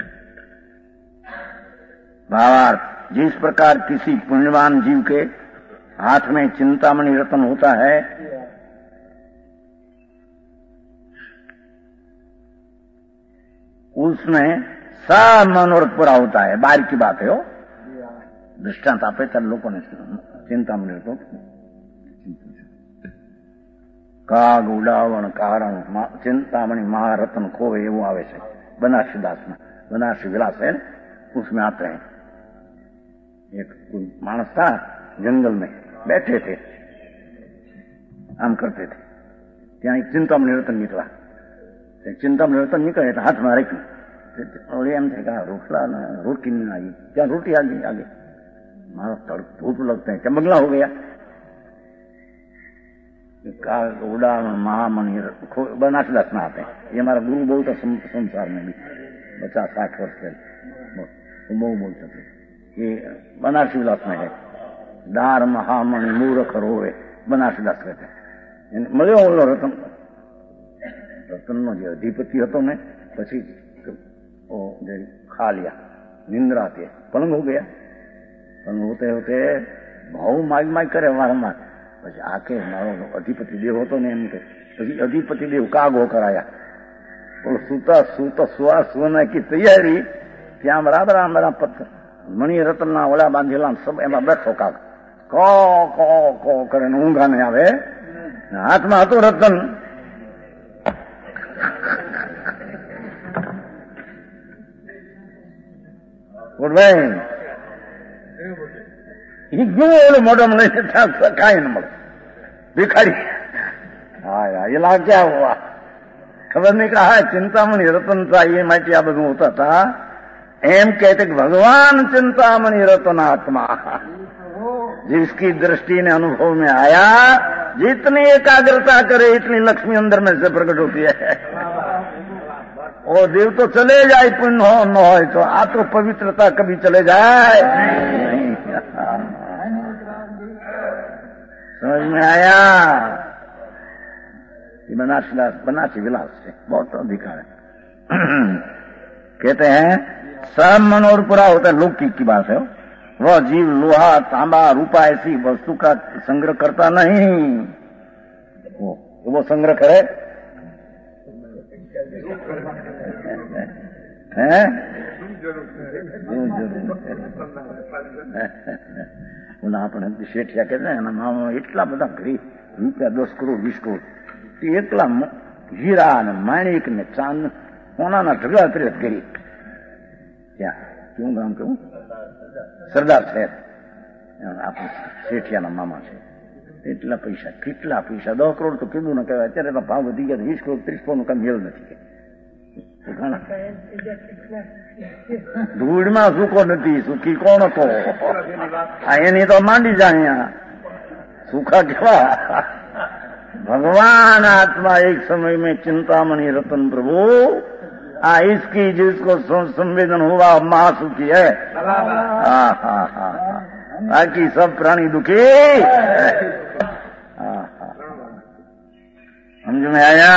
Speaker 2: भावार्थ, जिस प्रकार किसी पुण्यवान जीव के हाथ में चिंतामणि रत्न होता है, उसमें सब मनोरथ पूरा होता है, बाहर की बात है। हो दृष्टांत आपे तर लोगों ने चिंतामणि रत्न काग उडावण कारण चिंतामणि महारत्न खोवे, वो आवे से बनारसी दास में, बनारसी विलास है, उसमें आते हैं एक कोई मानस था, जंगल में बैठे थे, आम करते थे, ત્યાં એક ચિંતામણી રતન નીકળ્યા. ચિંતામણી રતન નીકળે એટલે હાથમાં રાખ્યું. એમ થાય કે આ રોટલા ને રોટી नहीं आई, क्या रोटी आ गई आगे, मारा भूख लगता है, क्या बंगला हो गया. उड़ा महामणि बनारसीदास में आते हैं, ये हमारा गुरु बोलता संसार में भी पचास साठ वर्ष पहले बहु बोलते थे. ये बनारसीदास में है, दार महामणि मूर्ख रोवे, बनारसीदास कहते हैं. મળ્યો ઓલો રતન, રતનનો જે અધિપતિ હતો ને પછી खा लिया, निंद्रा आती है, पलंग हो गया. पलंग होते होते भाव माग माग करे वारंवार. પછી આખે મારો અધિપતિ દેવ હતો ને એમ કે પછી અધિપતિ દેવ કાગો કરાયા. બોલો સુતા સુતા સુવા સુવાના की तैयारी, ત્યાં બરાબર બરાબર પથ્થર મણિ રતનના ઓલા બાંધેલા સબ એમાં બેઠો કાગ કો કો કો કરે ઊંઘા નહીં આવે. હાથમાં હતું રતન. ભાઈ ઓલું મોઢામાં લઈને કાંઈ ન મળે, ભિખારી. હા ये लाग क्या हुआ, खबर नहीं कहा है चिंतामणि रतन था, ये माटी आ બધું होता था. एम कहते कि भगवान चिंतामणि रतन आत्मा, जिसकी दृष्टि ने अनुभव में आया, जितनी एकाग्रता करे इतनी लक्ष्मी अंदर में से प्रकट होती है. ओ देव तो चले जाए पुण्य हो न हो, तो आ तो पवित्रता कभी चले जाए नहीं. समझ में आया. ये बनारसी बनारसी विलास से बहुत अधिकार है. कहते हैं सब मनोर पूरा होता है, लौकिक की बात है. वह जीव लोहा तांबा रूपा ऐसी वस्तु का संग्रह करता नहीं. वो वो संग्रह करे है આપણે શેઠિયા કહેતા એના મામા એટલા બધા ઘરે રૂપિયા દસ કરોડ વીસ કરોડ એકલા હીરા ને માણિક ને ચાંદ સોનાના ઢગલા ત્રેત કરી. ત્યાં કેવું ગામ કેવું સરદાર સાહેબ આપણે શેઠિયાના મામા છે. એટલા પૈસા, કેટલા પૈસા, દસ કરોડ તો કીધું ને કહેવાય. અત્યારે તો ભાવ વધી ગયા, વીસ કરોડ ત્રીસ કરોડ નું કામ મેળ નથી. ધૂળમાં સુખો નથી, સુખી કોણ હતો? એની તો માંડી જાય. સુખા કેવા भगवान आत्मा एक समय में चिंतामणि रतन प्रभु आ इसकी जिसको संवेदन हुआ महासुखी है. हाँ हाँ हाँ बाकी सब प्राणी दुखी. हाँ हाँ समझ में आया.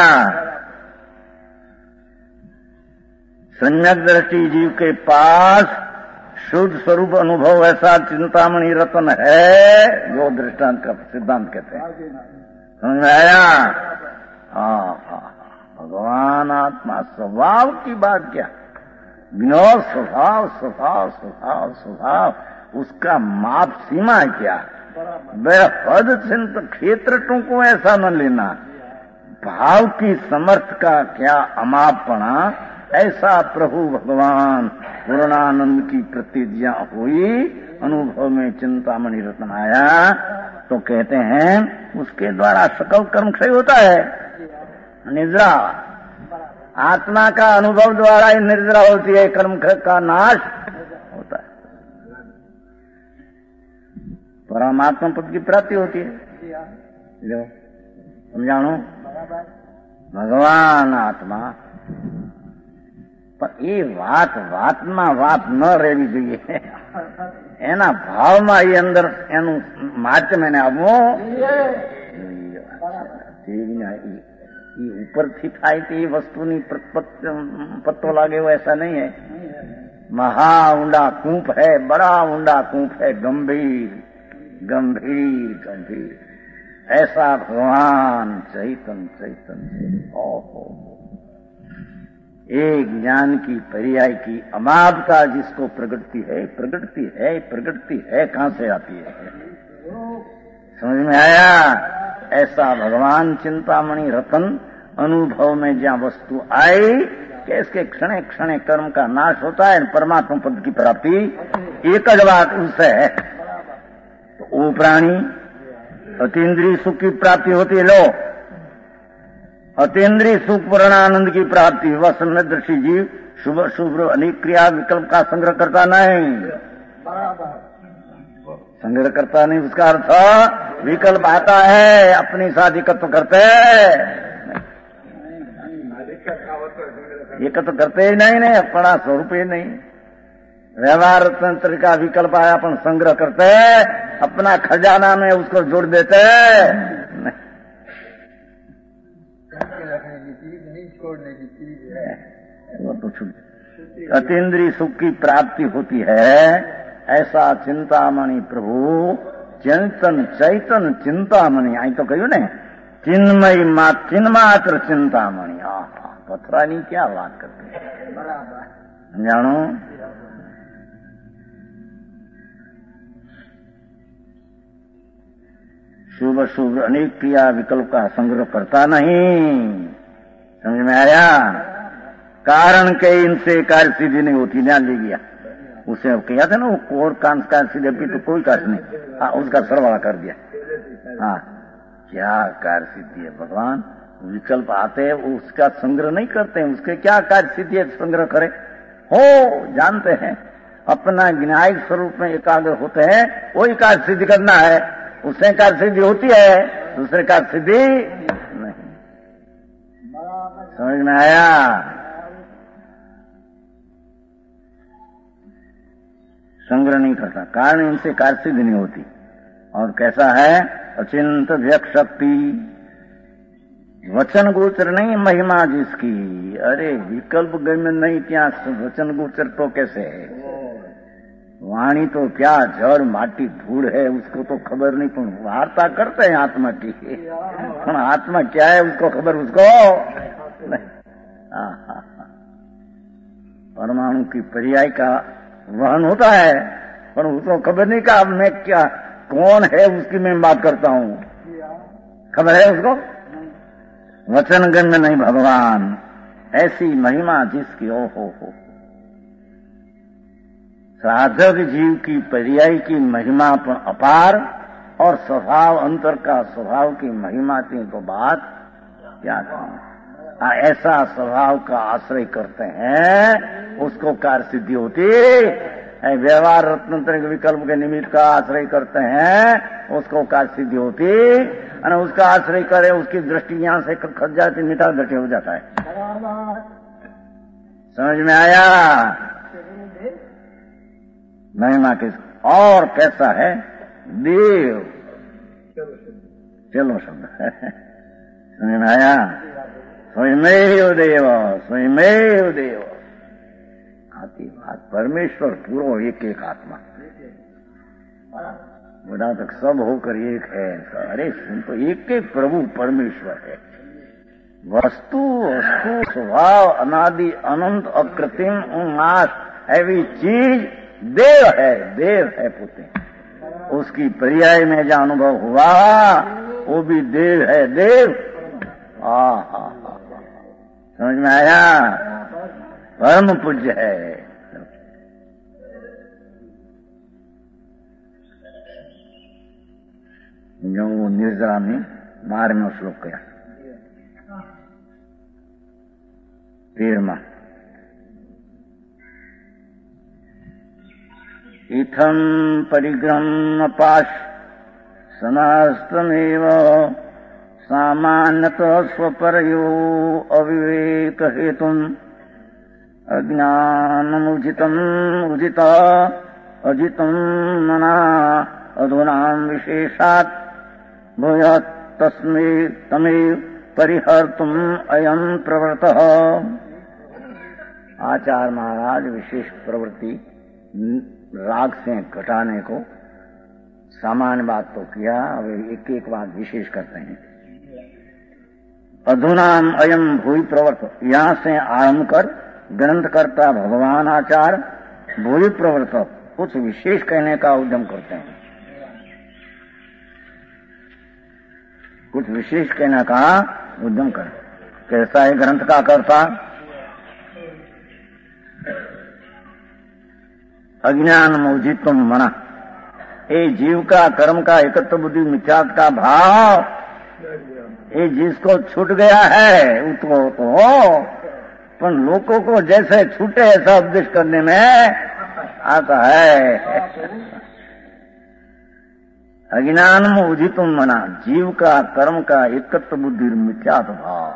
Speaker 2: सम्यक दृष्टि जीव के पास शुद्ध स्वरूप अनुभव ऐसा चिंतामणि रतन है, जो दृष्टांत का सिद्धांत कहते हैं. समझ में आया. हाँ हाँ भगवान आत्मा स्वभाव की बात क्या, बिना स्वभाव स्वभाव स्वभाव स्वभाव उसका माप सीमा क्या. बेहद चिंत क्षेत्र को ऐसा न लेना. भाव की समर्थ का क्या अमापना, ऐसा प्रभु भगवान पूर्णानंद की प्रतिज्ञा हुई. अनुभव में चिंतामणि रतन आया तो कहते हैं उसके द्वारा सकल कर्म क्षय होता है. निद्रा आत्मा का अनुभव द्वारा ही निद्रा होती है, कर्म का नाश होता है. परमात्मा पद की प्राप्ति होती है. जो समझाणो भगवान आत्मा પણ એ વાત વાતમાં વાત ન રહેવી જોઈએ. એના ભાવમાં એ અંદર એનું માધ્યમ એને આવવું. એ ઉપરથી થાય તે વસ્તુની પત્તો લાગે એવો ऐसा नहीं है. મહા ઊંડા કૂપ है, बड़ा ऊंडा कूप है, गंभीर गंभीर गंभीर. ऐसा भगवान चैतन चैतन ओहो एक ज्ञान की पर्याय की अमापता जिसको प्रगटती है प्रगटती है प्रगटती है कहां से आती है. समझ में आया. ऐसा भगवान चिंतामणि रतन अनुभव में जहां वस्तु आई कि इसके क्षण क्षण कर्म का नाश होता है, परमात्मा पद की प्राप्ति एक ज बात उससे है। तो वो प्राणी अतीन्द्रिय सुख की प्राप्ति होती है। लो, अतीन्द्रिय सुख पूर्णानंद की प्राप्ति वसन में दृष्टि जीव शुभ शुभ अनेक क्रिया विकल्प का संग्रह करता नहीं, संग्रह करता नहीं। उसका अर्थ विकल्प आता है, अपनी साधिकत्व करते एकत्व करते ही नहीं, नहीं अपना स्वरूप ही नहीं। व्यवहार तंत्र का विकल्प आया, अपन संग्रह करते अपना खजाना में उसको जोड़ देते। वो तो छूट अतीन्द्रिय सुख की प्राप्ति होती है। ऐसा चिंतामणि प्रभु चिंतन चैतन चिंतामणि आई तो कहू ने चिन्मयी मा चिन्मात्र चिंतामणि। आहा पथरानी क्या बात करते हैं जानो। शुभ शुभ अनेक क्रिया विकल्प का संग्रह करता नहीं। समझ में आया? कारण के इनसे कार्य सिद्धि नहीं होती। ध्यान ले गया उसे किया था ना वो और काम कार्य सिद्धि तो कोई कार्य नहीं। हाँ उसका सरवाला कर दिया। हाँ क्या कार्य सिद्धि है भगवान? विकल्प आते हैं उसका संग्रह नहीं करते हैं। उसके क्या कार्य सिद्धि है संग्रह करे? हो जानते हैं अपना ज्ञायिक स्वरूप में एकाग्र होते हैं, वही कार्य सिद्धि करना है। उससे कार्य सिद्धि होती है, दूसरे कार्य सिद्धि नहीं। समझ में आया? संग्रह नहीं करता, कारण इनसे कार्य सिद्धि नहीं होती। और कैसा है? अचिंत व्यक्त शक्ति वचन गोचर नहीं महिमा जिसकी। अरे विकल्प गम्य नहीं क्या वचन गोचर तो कैसे है? वाणी तो क्या जड़ माटी धूड़ है, उसको तो खबर नहीं। पण वार्ता करते हैं आत्मा की, पण आत्मा क्या है उसको खबर उसको नहीं। परमाणु की पर्याय का वहन होता है, पर उसको खबर नहीं का मैं क्या कौन है उसकी मैं बात करता हूं। खबर है उसको? वचन गण में नहीं भगवान। ऐसी महिमा जिसकी ओ हो हो साधक जीव की पर्याय की महिमा पर अपार और स्वभाव अंतर का स्वभाव की महिमा की तो बात क्या कहूं। ऐसा स्वभाव का आश्रय करते हैं उसको कार्य सिद्धि होती। व्यवहार रत्नत्र विकल्प के निमित्त का आश्रय करते हैं उसको कार्य सिद्धि होती। और उसका आश्रय करे उसकी दृष्टि यहां से खट जाती, मिटा दृष्टि हो जाता है। समझ में आया? महिमा किस और कैसा है? देव चलो शब्द समझ में आया? स्वयमेव देव स्वयमेव देव आती बात। परमेश्वर पूरो एक एक आत्मा बड़ा तक सब होकर एक है। अरे सुन तो एक एक प्रभु परमेश्वर है। वस्तु वस्तु स्वभाव अनादि अनंत अकृत्रिम उन्मास ऐसी चीज देव है, देव है पुते। उसकी पर्याय में जो अनुभव हुआ वो भी देव है, देव। आ हा समझ में आया? परम पूज्य है। जो निर्जरा में मार में श्लोक किया तेरहवां। इथं परिग्रहम् अपाश सनास्तमेव सामान्यतः स्वपरयो अविवेक हेतुम् अज्ञानमुजितम् उजिता अजितम् मना अधुनाम् विशेषात् भूयात् तस्मै तमेव परिहर्तुम् अयम् प्रवृत्तः। आचार्य महाराज विशेष प्रवृत्ति राग से घटाने को सामान्य बात तो किया, अब एक एक बात विशेष करते हैं। अधुनाम अयम भूय प्रवर्त, यहां से आरंभ कर ग्रंथकर्ता भगवान आचार्य भूय प्रवर्त कुछ विशेष कहने का उद्यम करते हैं। कुछ विशेष कहने का उद्यम कर। कैसा है ग्रंथ का कर्ता? अज्ञान मोहितम मना, ये जीव का कर्म का एकत्व बुद्धि मिथ्यात्व का भाव, ये जिसको छूट गया है उसको तो, पर लोगों को जैसे छूटे ऐसा उपदेश करने में आता है। अज्ञान में उदितुम मना, जीव का कर्म का एकत्व बुद्धि मिथ्यात्व भाव,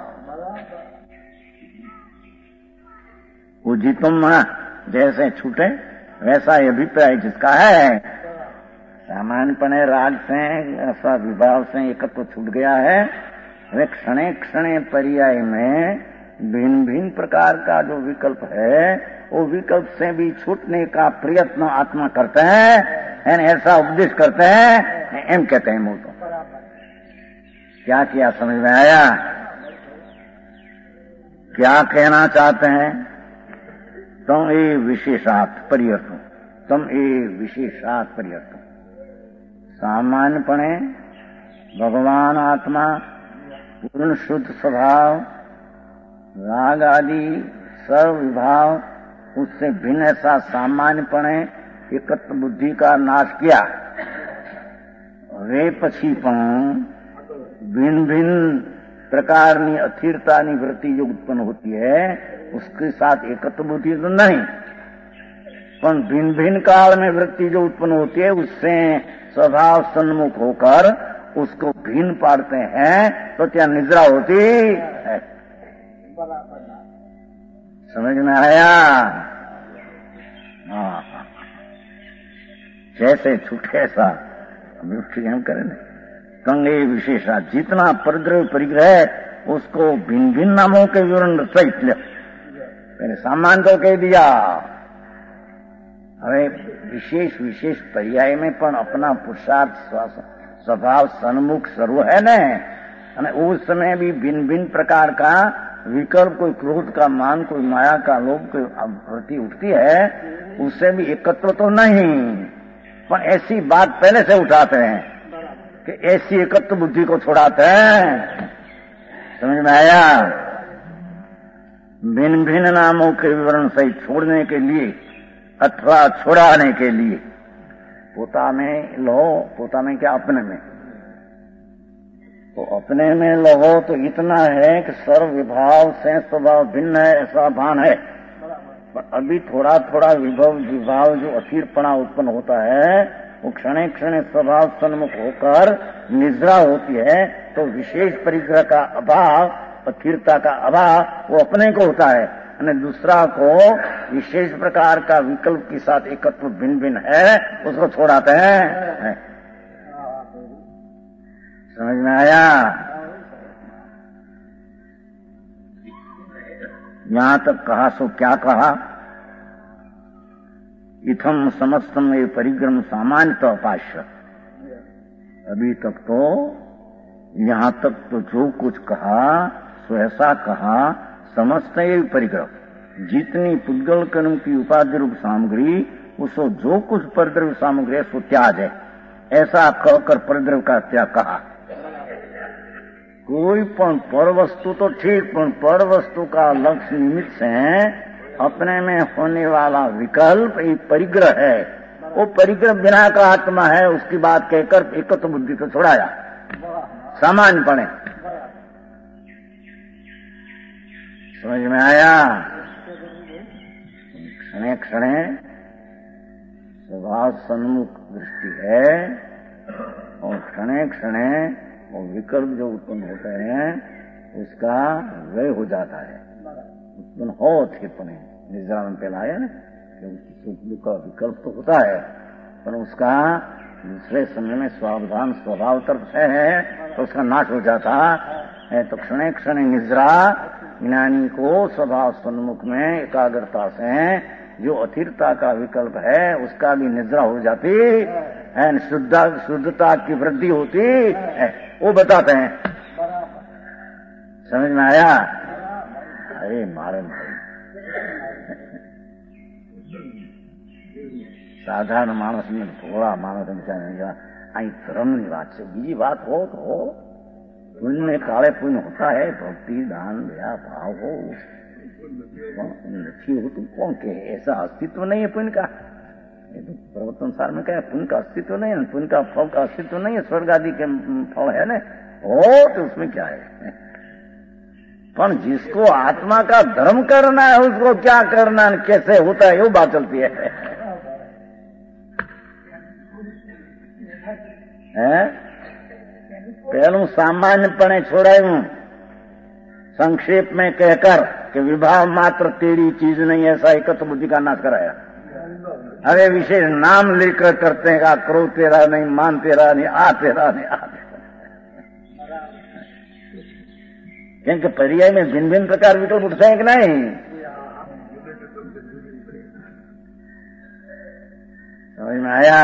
Speaker 2: उदितुम मना जैसे छूटे वैसा ये अभिप्राय जिसका है। सामान्यपणे राग से ऐसा विभाव से एकत्व छूट गया है, वे क्षणे क्षणे पर्याय में भिन्न भिन्न प्रकार का जो विकल्प है वो विकल्प से भी छूटने का प्रयत्न आत्मा करते हैं, ऐसा उपदेश करते हैं, एम कहते हैं। वो तो क्या किया समझ में आया? क्या कहना चाहते हैं? तुम ये विशेषात पर्यर्थ, तुम ये विशेषात पर्यर्थ। सामान्यपणे भगवान आत्मा पूर्ण शुद्ध स्वभाव, राग आदि सर्व विभाव उससे भिन्न ऐसा सामान्यपणे एकत्व बुद्धि का नाश किया। वे पछी पण भिन्न भिन्न प्रकारनी अस्थिरतानी वृत्ति जो उत्पन्न होती है उसके साथ एकत्व बुद्धि तो नहीं, पर भिन्न भिन्न काल में वृत्ति जो उत्पन्न होती है उससे स्वभाव सन्मुख होकर उसको भिन्न पाड़ते हैं, तो क्या निद्रा होती है? समझ में आया? हाँ, जैसे छूटे ऐसा हम करें नहीं। कंगे विशेषा, जितना परद्रव्य परिग्रह उसको भिन्न भिन्न नामों के विवरण सहित ले, मैंने सामान तो कह दिया। હવે विशेष विशेष पर्याय में पण अपना पुरुषार्थ स्वभाव सन्मुख सर्व है न, અને उस समय भी भिन्न भिन्न प्रकार का विकल्प, कोई क्रोध का मान, कोई माया का लोभ, कोई वृत्ति उठती है, उससे भी एकत्व तो नहीं, पर ऐसी बात पहले से उठाते हैं कि ऐसी एकत्व बुद्धि को छोड़ाते हैं। समझ में आया? भिन्न भिन्न नामों के विवरण सहित छोड़ने के लिए अथवा छुड़ाने के लिए। पोता में लो, पोता में क्या अपने में, तो अपने में लो तो इतना है कि सर्व विभाव से स्वभाव भिन्न है ऐसा भान है, पर अभी थोड़ा थोड़ा विभव विभाव जो अथिरपणा उत्पन्न होता है वो क्षणे क्षणे स्वभाव सन्मुख होकर निद्रा होती है, तो विशेष परिग्रह का अभाव, अस्थिरता का अभाव वो अपने को होता है, और दूसरा को विशेष प्रकार का विकल्प के साथ एकत्व भिन्न भिन्न है उसको छोड़ाते हैं। समझ में आया? यहां तक कहा सो क्या कहा? इथम समस्तम ये परिग्रम सामान्यतः अपाश्य। अभी तक तो यहां तक तो जो कुछ कहा सो ऐसा कहा समस्त ये परिग्रह, जितनी पुद्गल कर्म की उपाधि रूप सामग्री उसको जो कुछ परद्रव्य सामग्री है सो त्याग है, ऐसा कहकर परद्रव्य का त्याग कहा। कोई पण पर वस्तु तो ठीक, पर पर वस्तु का लक्ष्य निमित्त से अपने में होने वाला विकल्प एक परिग्रह है, वो परिग्रह बिना का आत्मा है, उसकी बात कहकर एकत्व बुद्धि को छोड़ाया सामान्यपणे। समझ में आया? क्षणे क्षणे स्वभाव सन्मुख दृष्टि है और क्षणे क्षणे वो विकल्प जो उत्पन्न होते हैं उसका व्यय हो जाता है, उत्पन्न हो थे पने निद्रा में फैलाया ना, क्योंकि का विकल्प तो होता है पर उसका दूसरे समय में स्वावधान स्वभाव तरफ से है तो उसका नाश हो जाता है। तो क्षणे क्षणे निद्रा ज्ञानी को स्वभाव सन्मुख में एकाग्रता से जो अथिरता का विकल्प है उसका भी निद्रा हो जाती है, शुद्ध शुद्धता की वृद्धि होती है, वो बताते हैं। समझ में आया? अरे मारे भाई साधारण मानस में थोड़ा मानस आई धर्म की बात से बीजी बात हो तो हो, पुण्य में काले पुण्य होता है, भक्ति दान दया भाव हो नहीं हो तो कौन के, ऐसा अस्तित्व नहीं है पुण्य का। प्रवर्तन सार में क्या है, पुण्य का अस्तित्व नहीं है, पुण्य का फल का अस्तित्व नहीं है, स्वर्ग आदि के फल है ना, हो तो उसमें क्या है। पर जिसको आत्मा का धर्म करना है उसको क्या करना है, कैसे होता है, वो बात चलती है, है? पहलू सामान्यपणे छोड़ायू संक्षेप में कहकर कि विभाव मात्र तेरी चीज नहीं, ऐसा एकत्र बुद्धि का नाश कराया। अरे विशेष नाम लेकर करते हैं, का क्रोध तेरा नहीं, मान तेरा नहीं, आ तेरा नहीं, आ तेरा। क्योंकि पर्याय में भिन्न भिन्न प्रकार विकल्प उठते हैं कि नहीं, समझ में आया।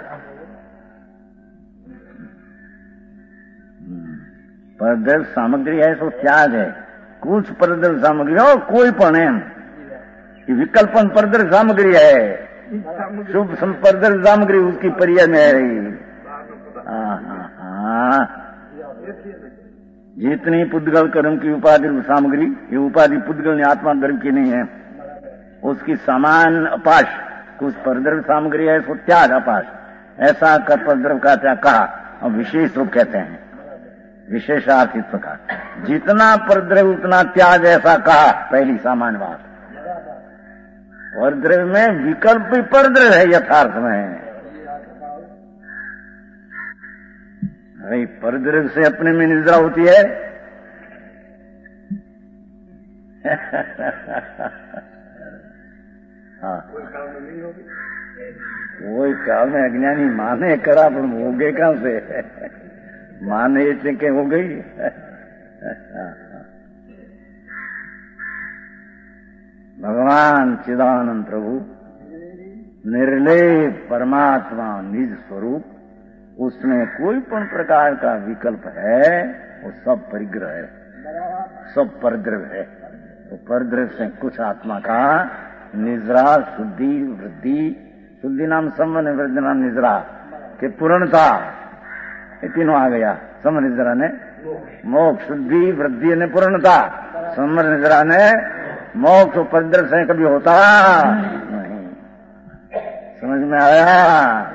Speaker 2: परद्रव्य सामग्री है सो त्याग है, कुछ परद्रव्य सामग्री हो कोई पण एम विकल्पन परद्रव्य सामग्री है, शुभ परद्रव्य सामग्री उसकी पर्याय में है रही। जितनी पुद्गल कर्म की उपाधि सामग्री, ये उपाधि पुद्गल ने आत्मा धर्म की नहीं है, उसकी समान अपाश कुछ परद्रव्य सामग्री है सो त्याग अपाश, ऐसा कर परद्रव्य का त्याग कहा और विशेष रूप कहते हैं विशेषार्थित्व का। जितना परद्रव्य उतना त्याग ऐसा कहा, पहली सामान्य बात। परद्रव्य में विकल्प भी परद्रव्य है यथार्थ में, भाई परद्रव्य से अपने में निद्रा होती है हाँ, कोई काम है अज्ञानी माने करा पर हो गए कहां से, माने चेके हो गई। भगवान चिदानंद प्रभु निर्लेप परमात्मा निज स्वरूप, उसमें कोई पण प्रकार का विकल्प है, वो सब परिग्रह है, सब परद्रव्य है। तो परद्रव्य से कुछ आत्मा का निजरा, शुद्धि, वृद्धि, शुद्धि नाम संबंध, वृद्धि नाम निजरा के पूर्णता, ये तीनों आ गया। समर निजरा ने मोक्ष, शुद्धि, वृद्धि ने पूर्णता, समर निजरा ने मोक्ष। तो परद्रव्य से कभी होता नहीं, समझ में आया।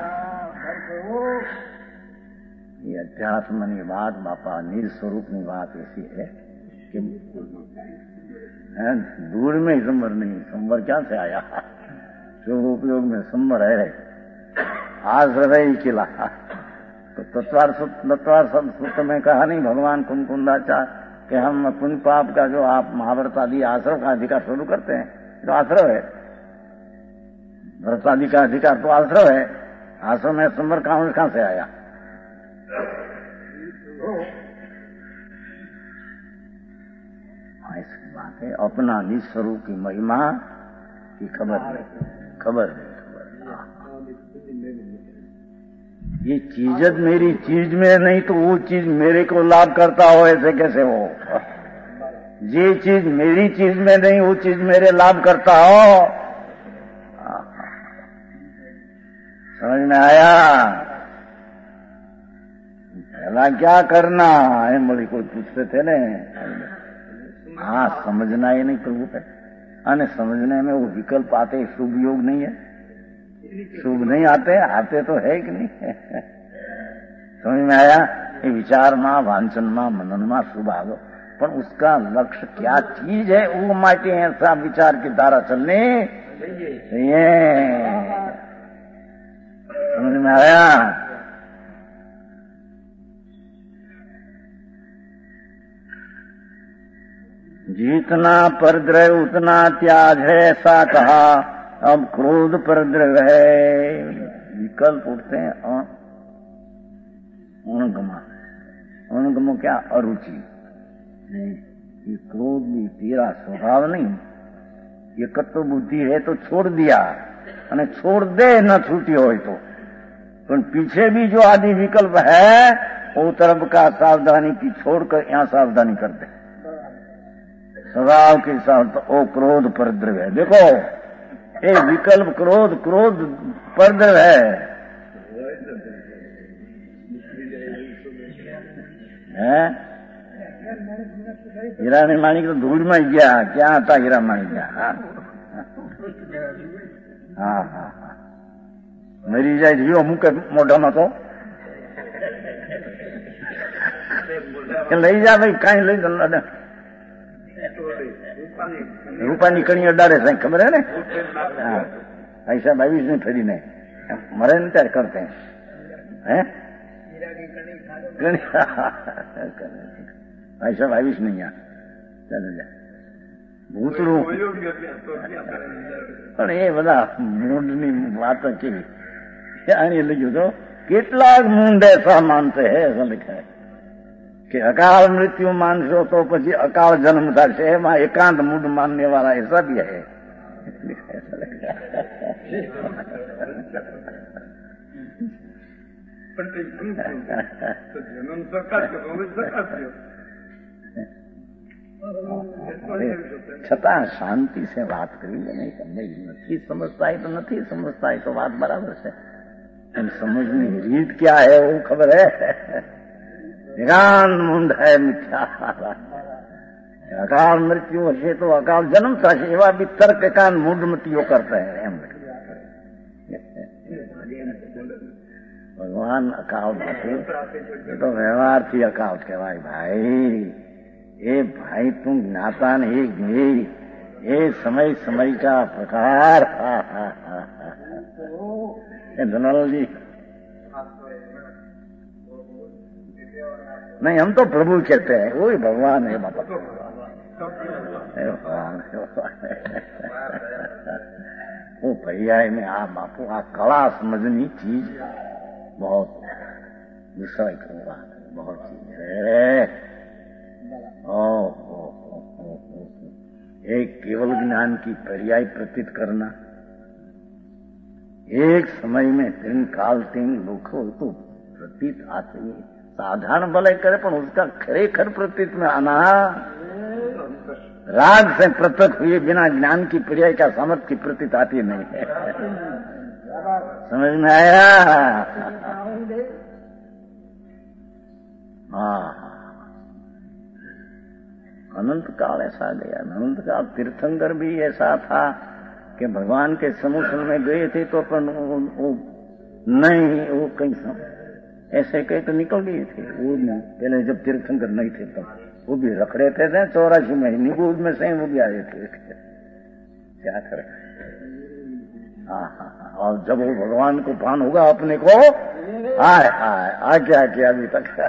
Speaker 2: ये अध्यात्म की बात बापा निज स्वरूप की बात ऐसी है कि दूर में ही संवर नहीं, संवर क्या से आया, जो उपयोग में संवर है, आश्रय ही किला। तो तत्वार तत्वार सूत्र में कहा नहीं भगवान कुंकुंदाचार कि हम पुण्य पाप का जो आप महाभारत आदि आश्रव का अधिकार शुरू करते हैं, तो आश्रव है, व्रत आदि का अधिकार तो आश्रव है, आश्रम में संवर कहां कहां से आया। ऐसी बात है, अपना निज स्वरूप की महिमा की खबर नहीं, खबर नहीं, खबर नहीं। ये चीजत मेरी चीज में नहीं तो वो चीज मेरे को लाभ करता हो, ऐसे कैसे हो। ये चीज मेरी चीज में नहीं, वो चीज मेरे लाभ करता हो, समझ में आया। पहला क्या करना है, बोली कोई पूछते थे ने, हाँ समझना ही नहीं प्रभु है, अने समझने में वो विकल्प आते, शुभ योग नहीं है, शुभ नहीं आते, आते तो है कि नहीं समझ में आया। ये विचार में, वांचन में, मनन में शुभ आ गो, पर उसका लक्ष्य क्या चीज है, वो माटे ऐसा विचार की धारा चलने ये समझ में आया। जितना परद्रव्य उतना त्याग है, ऐसा कहा। अब क्रोध परद्रव्य है, विकल्प उठते हैं अणगमा, अणगमो क्या, अरुचि नहीं, ये क्रोध भी तेरा स्वभाव नहीं, ये कत्तो बुद्धि है तो छोड़ दिया, अने छोड़ दे न छूटी हो तो, तो पीछे भी जो आदि विकल्प है वो तरफ का सावधानी की छोड़कर यहां सावधानी कर दे, स्वभाव के साथ। तो ओ क्रोध परद्रव्य है, देखो ये विकल्प क्रोध, क्रोध परद्रव्य है, है? हीरा माणिक तो धूल में गया, क्या था हीरा माणिक गया। हाँ हाँ हाँ, મરી જાય જીવો મૂકે મોઢામાં તો લઈ જા ભાઈ, કાંઈ લઈ જ રૂપાની કણી અડાડે સાહેબ, ખબર હે ને? હા, ભાઈ સાહેબ આવીશ ને ફરીને મરે ને ત્યારે કરતે હે ભાઈ સાહેબ આવીશ ને અહીંયા. ચાલો જા ભૂતળું. પણ એ બધા મૂંઢની વાતો કેવી આની લખ્યું તો કેટલાક મૂંઢ એસા માનતે હે એસા લખા હે કે અકાળ મૃત્યુ માનશો તો પછી અકાળ જન્મ થશે, એમાં એકાંત મૂઢ માનને વાળા એસા ભી હે. છતાં શાંતિ સે વાત કરી નહીં, નથી સમજતા તો નથી સમજતા તો વાત બરાબર છે, એમ સમજની રીત ક્યાં હે એવું ખબર હે. એકાંત મૂંઢ હે મિથ્યા. અકાળ મૃત્યુ હશે તો અકાળ જન્મ થશે, એવા બી તર્ક એકાંત મૂઢમતીઓ કરતા હે એમ. ભગવાન અકાળ નથી, એ તો વ્યવહારથી અકાળ કહેવાય ભાઈ. એ ભાઈ તું જ્ઞાતા ને એ જ્ઞેય, એ સમય સમય કા પ્રકાર. ધનલાલજી नहीं, हम तो प्रभु कहते हैं, वही भगवान है बापा, भगवान वो भैया में आ बापू आ कला समझनी चीज बहुत विषय की बात है, बहुत चीज है. ओ, ओ, ओ, ओ, ओ, एक केवल ज्ञान की पर्याय प्रतीत करना, एक समय में तीन काल तीन लोग तो प्रतीत आते हैं. साधारण भले करे पर उसका खरेखर प्रतीत में आना, राग से पृथक हुए बिना ज्ञान की पर्याय का सामर्थ्य की प्रतीत आती नहीं है. समझ में आया? हाँ, अनंत काल ऐसा गया. अनंत काल तीर्थंकर भी ऐसा था कि भगवान के समुद्र में गए थे तो अपन वो नहीं, वो कहीं ऐसे कहीं तो निकल गए थे. वो पहले जब तीर्थंकर नहीं थे तब वो भी रखड़े थे, थे चौरासी में निगूज में से वो भी आए थे. क्या करें? हाँ हाँ हाँ. और जब वो भगवान को भान होगा अपने को, आए आए आ क्या किया अभी तक, क्या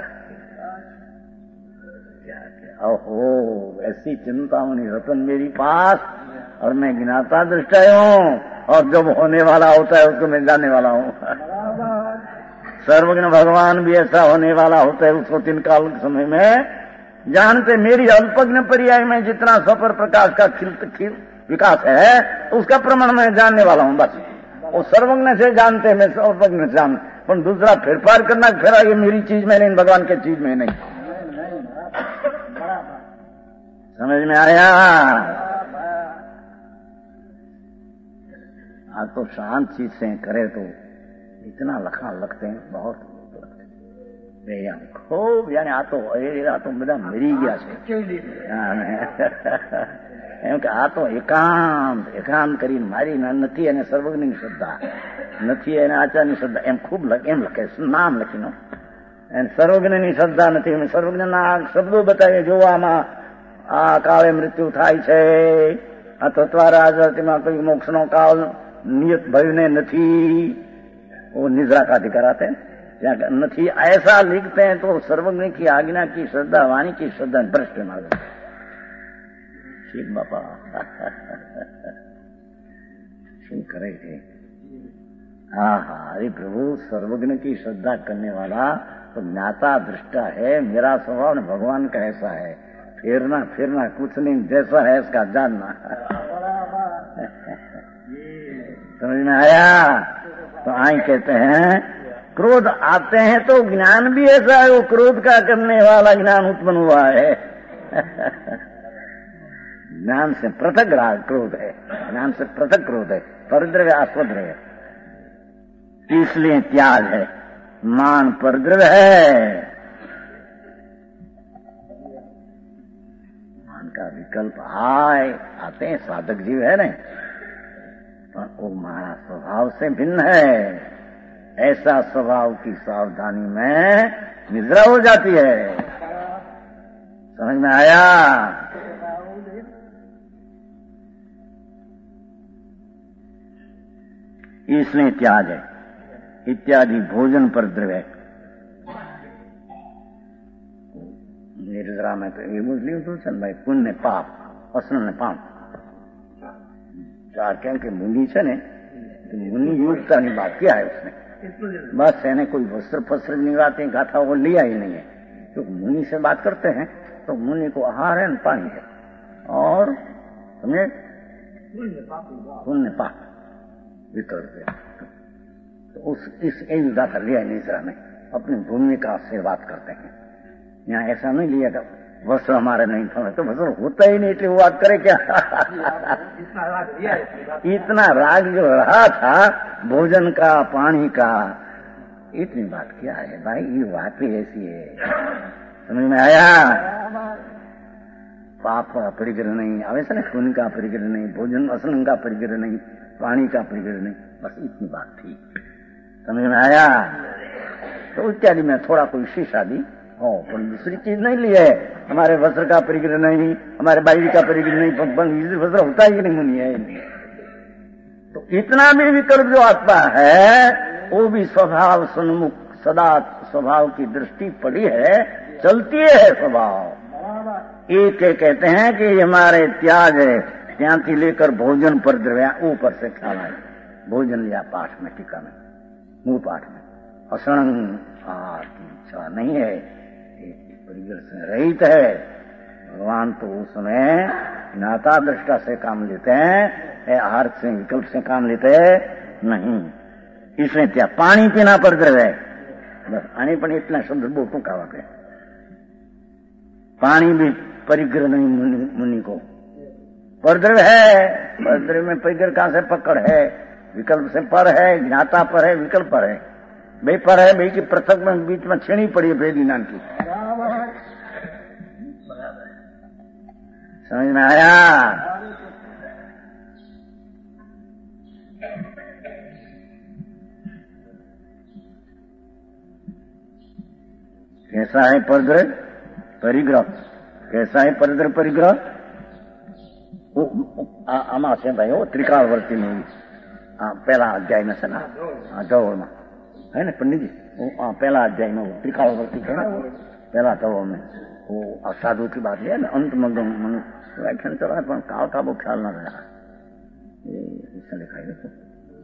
Speaker 2: क्या. ओहो, ऐसी चिंतामणि रतन मेरी पास, और मैं ज्ञाता दृष्टा हूँ, और जब होने वाला होता है उसको मैं जाने वाला हूँ. सर्वज्ञ भगवान भी ऐसा होने वाला होता है, उसको तीन काल समय में जानते. मेरी अल्पज्ञ पर्याय में जितना सफर प्रकाश का खिल, खिल विकास है उसका प्रमाण मैं जानने वाला हूँ बस. वो सर्वज्ञ से जानते, मैं सर्वज्ञ से जान, पर दूसरा फेरफार करना फिर ये मेरी चीज में नहीं, भगवान के चीज में नहीं. समझ में आया? हाँ, तो शांत चीज से करे तो इतना लखा लगते हैं, बहुत खूब. यानी आ तो आ तो બધા મરી ગયા છે એમ કે આ તો એકાંત એકાંત કરીને મારી નથી, અને સર્વજ્ઞની શ્રદ્ધા નથી, એને આચાર્યની શ્રદ્ધા એમ ખૂબ એમ લખે, નામ લખીને સર્વજ્ઞની શ્રદ્ધા નથી. સર્વજ્ઞના શબ્દો બતાવીએ, જોવામાં આ કાળે મૃત્યુ થાય છે, આ તત્વારાજમાં કોઈ મોક્ષનો કાળ નિયત ભયને નથી, वो निद्रा का अधिकार आते हैं नहीं, ऐसा लिखते हैं तो सर्वज्ञ की आज्ञा की श्रद्धा, वाणी की श्रद्धा भ्रष्ट मार देते. ठीक बापा शू करे थे. हाँ हाँ, अरे प्रभु सर्वज्ञ की श्रद्धा करने वाला तो ज्ञाता दृष्टा है. मेरा स्वभाव न भगवान का ऐसा है, फेरना फिरना कुछ नहीं, जैसा है इसका जानना. समझ में आया? तो आई कहते हैं क्रोध आते हैं तो ज्ञान भी ऐसा है, वो क्रोध का करने वाला ज्ञान उत्पन्न हुआ है. ज्ञान से पृथक क्रोध है, ज्ञान से पृथक क्रोध है, परद्रव्य आस्वद्रव्य है, इसलिए त्याग है. मान परद्रव्य है, मान का विकल्प आए आते हैं, साधक जीव है नहीं, वो हमारा स्वभाव से भिन्न है. ऐसा स्वभाव की सावधानी में निद्रा हो जाती है। समझ में आया? इसलिए त्याग है इत्यादि भोजन पर द्रव्य। निद्रा में तो ये मुस्लिम सूचन भाई पुण्य पाप असर पाप चार क्या के मुनि છે ને तो मुनि युक्ताની बात किया है उसने। बस એને कोई वस्त्र फस्त्र नहीं बातें गाथा वो लिया ही नहीं है। तो मुनि से बात करते हैं तो मुनि को आहार है पानी है और समझे पुण्य पाप विकल्प। तो उस इस एक गाथा लिया निद्रा में अपनी भूमिका से बात करते हैं। यहाँ ऐसा नहीं लिया था वस्त्र हमारे नहीं था तो वस्त्र होता ही नहीं इसलिए वो बात करे क्या। इतना राग जो रहा था भोजन का पानी का इतनी बात क्या है भाई। ये बात ही ऐसी है। समझ में आया? पाप का परिग्रह नहीं आवे से पुण्य का परिग्रह नहीं भोजन असलन का परिग्रह नहीं पानी का परिग्रह नहीं बस इतनी बात थी। समझ में आया? तो इत्यादि में थोड़ा कोई शीशा दी हो पर दूसरी चीज नहीं ली है। हमारे वस्त्र का परिग्रह नहीं हमारे बाई का परिग्रह नहीं वस्त्र होता ही नहीं मुनि है नहीं। तो इतना भी विकल्प जो आत्मा है वो भी स्वभाव सन्मुख सदा स्वभाव की दृष्टि पड़ी है चलती है स्वभाव। एक कहते हैं कि हमारे त्याग है ત્યાં થી लेकर भोजन पर द्रव्या ऊपर से ख्याल आए भोजन लिया पाठ में टीका में मुंह पाठ में असंग आहार की इच्छा नहीं है परिग्रह से रहित है। भगवान तो उसमें ज्ञाता दृष्टा से काम लेते हैं आहार से विकल्प से काम लेते नहीं। इसलिए त्या पानी पीना पर द्रव्य बस आने पर इतना शब्द बोटू का वाक़ पानी भी परिग्रह नहीं मुनि, मुनि को परद्रव्य है। परद्रव्य में परिग्रह कहां से पकड़ है विकल्प से पर है ज्ञाता पर है विकल्प पर है बे पर है बे की पृथक में बीच में छेड़ी पड़ी है भेदी नाम की। समझ में आया? कैसा है परद्रव्य परिग्रह कैसा है परद्रव्य परिग्रह आमा से भाई वो त्रिकालवर्ती में पहला अध्याय में से ना दौड़ में है ना पंडित जी वो पहला अध्याय में वो त्रिकालवर्ती है ना पहला दौड़ में वो साधु की बात है ना अंत मगम व्याख्यान चला है काल का वो ख्याल न रहा इससे लिखा है देखो।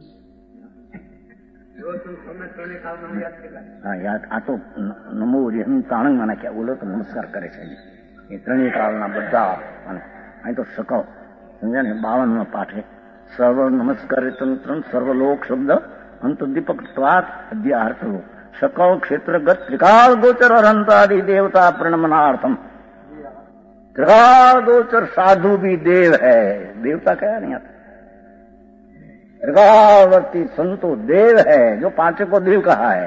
Speaker 2: हाँ याद आ तो नमो ताणंग माना क्या बोलो तो नमस्कार करे ये त्रणीय कालना बधा અહીં તો સકળ સમજ્યા ને બાવન નો પાઠ है सर्व नमस्कार तंत्र सर्वलोक शब्द अंत दीपक अध्यार्थ सकल क्षेत्रगत त्रिकाल गोचर अरंतादि देवता प्रणमनार्थम। त्रिकाल गोचर साधु भी देव है देवता क्या नहीं आता त्रिकालवर्ती संतो देव है जो पांचों को देव कहा है।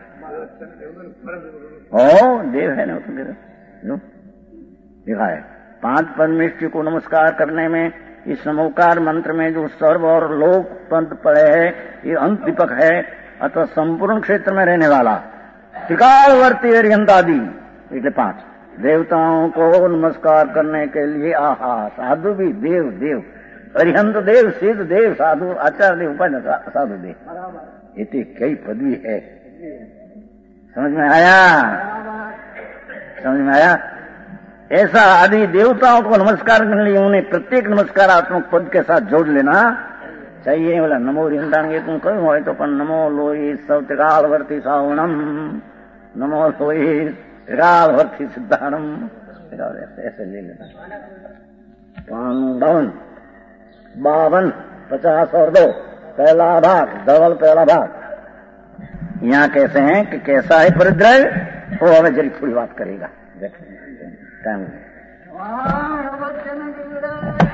Speaker 2: ओ देव है ना तो देखा है पांच परमेश्वर को नमस्कार करने में इस नमोकार मंत्र में जो सर्व और लोक पंथ पड़े है ये अंत दीपक है अतः संपूर्ण क्षेत्र में रहने वाला त्रिकालवर्ती अर्यंतादि इसलिए पांच देवताओं को नमस्कार करने के लिए आहा साधु भी देव देव अरिहंत देव सिद्ध देव साधु आचार्य देव उपाध्याय साधु देव इतनी कई पदवी है। समझ में आया? समझ में आया? ऐसा आदि देवताओं को नमस्कार करने लिए उन्हें प्रत्येक नमस्कारात्मक पद के साथ जोड़ लेना चाहिए। बोला नमो रिंदांगे तुम कभी हो तो पर नमो लोई सब त्रिकालवर्ती सावणम नमो लोई त्रिकालवर्ती सिद्धानम ऐसे ले लेना। बावन बावन पचास और दो पहला भाग डबल पहला भाग। यहाँ कैसे हैं कि कैसा है परिद्रव्य वो हमें जरी थोड़ी बात करेगा टाइम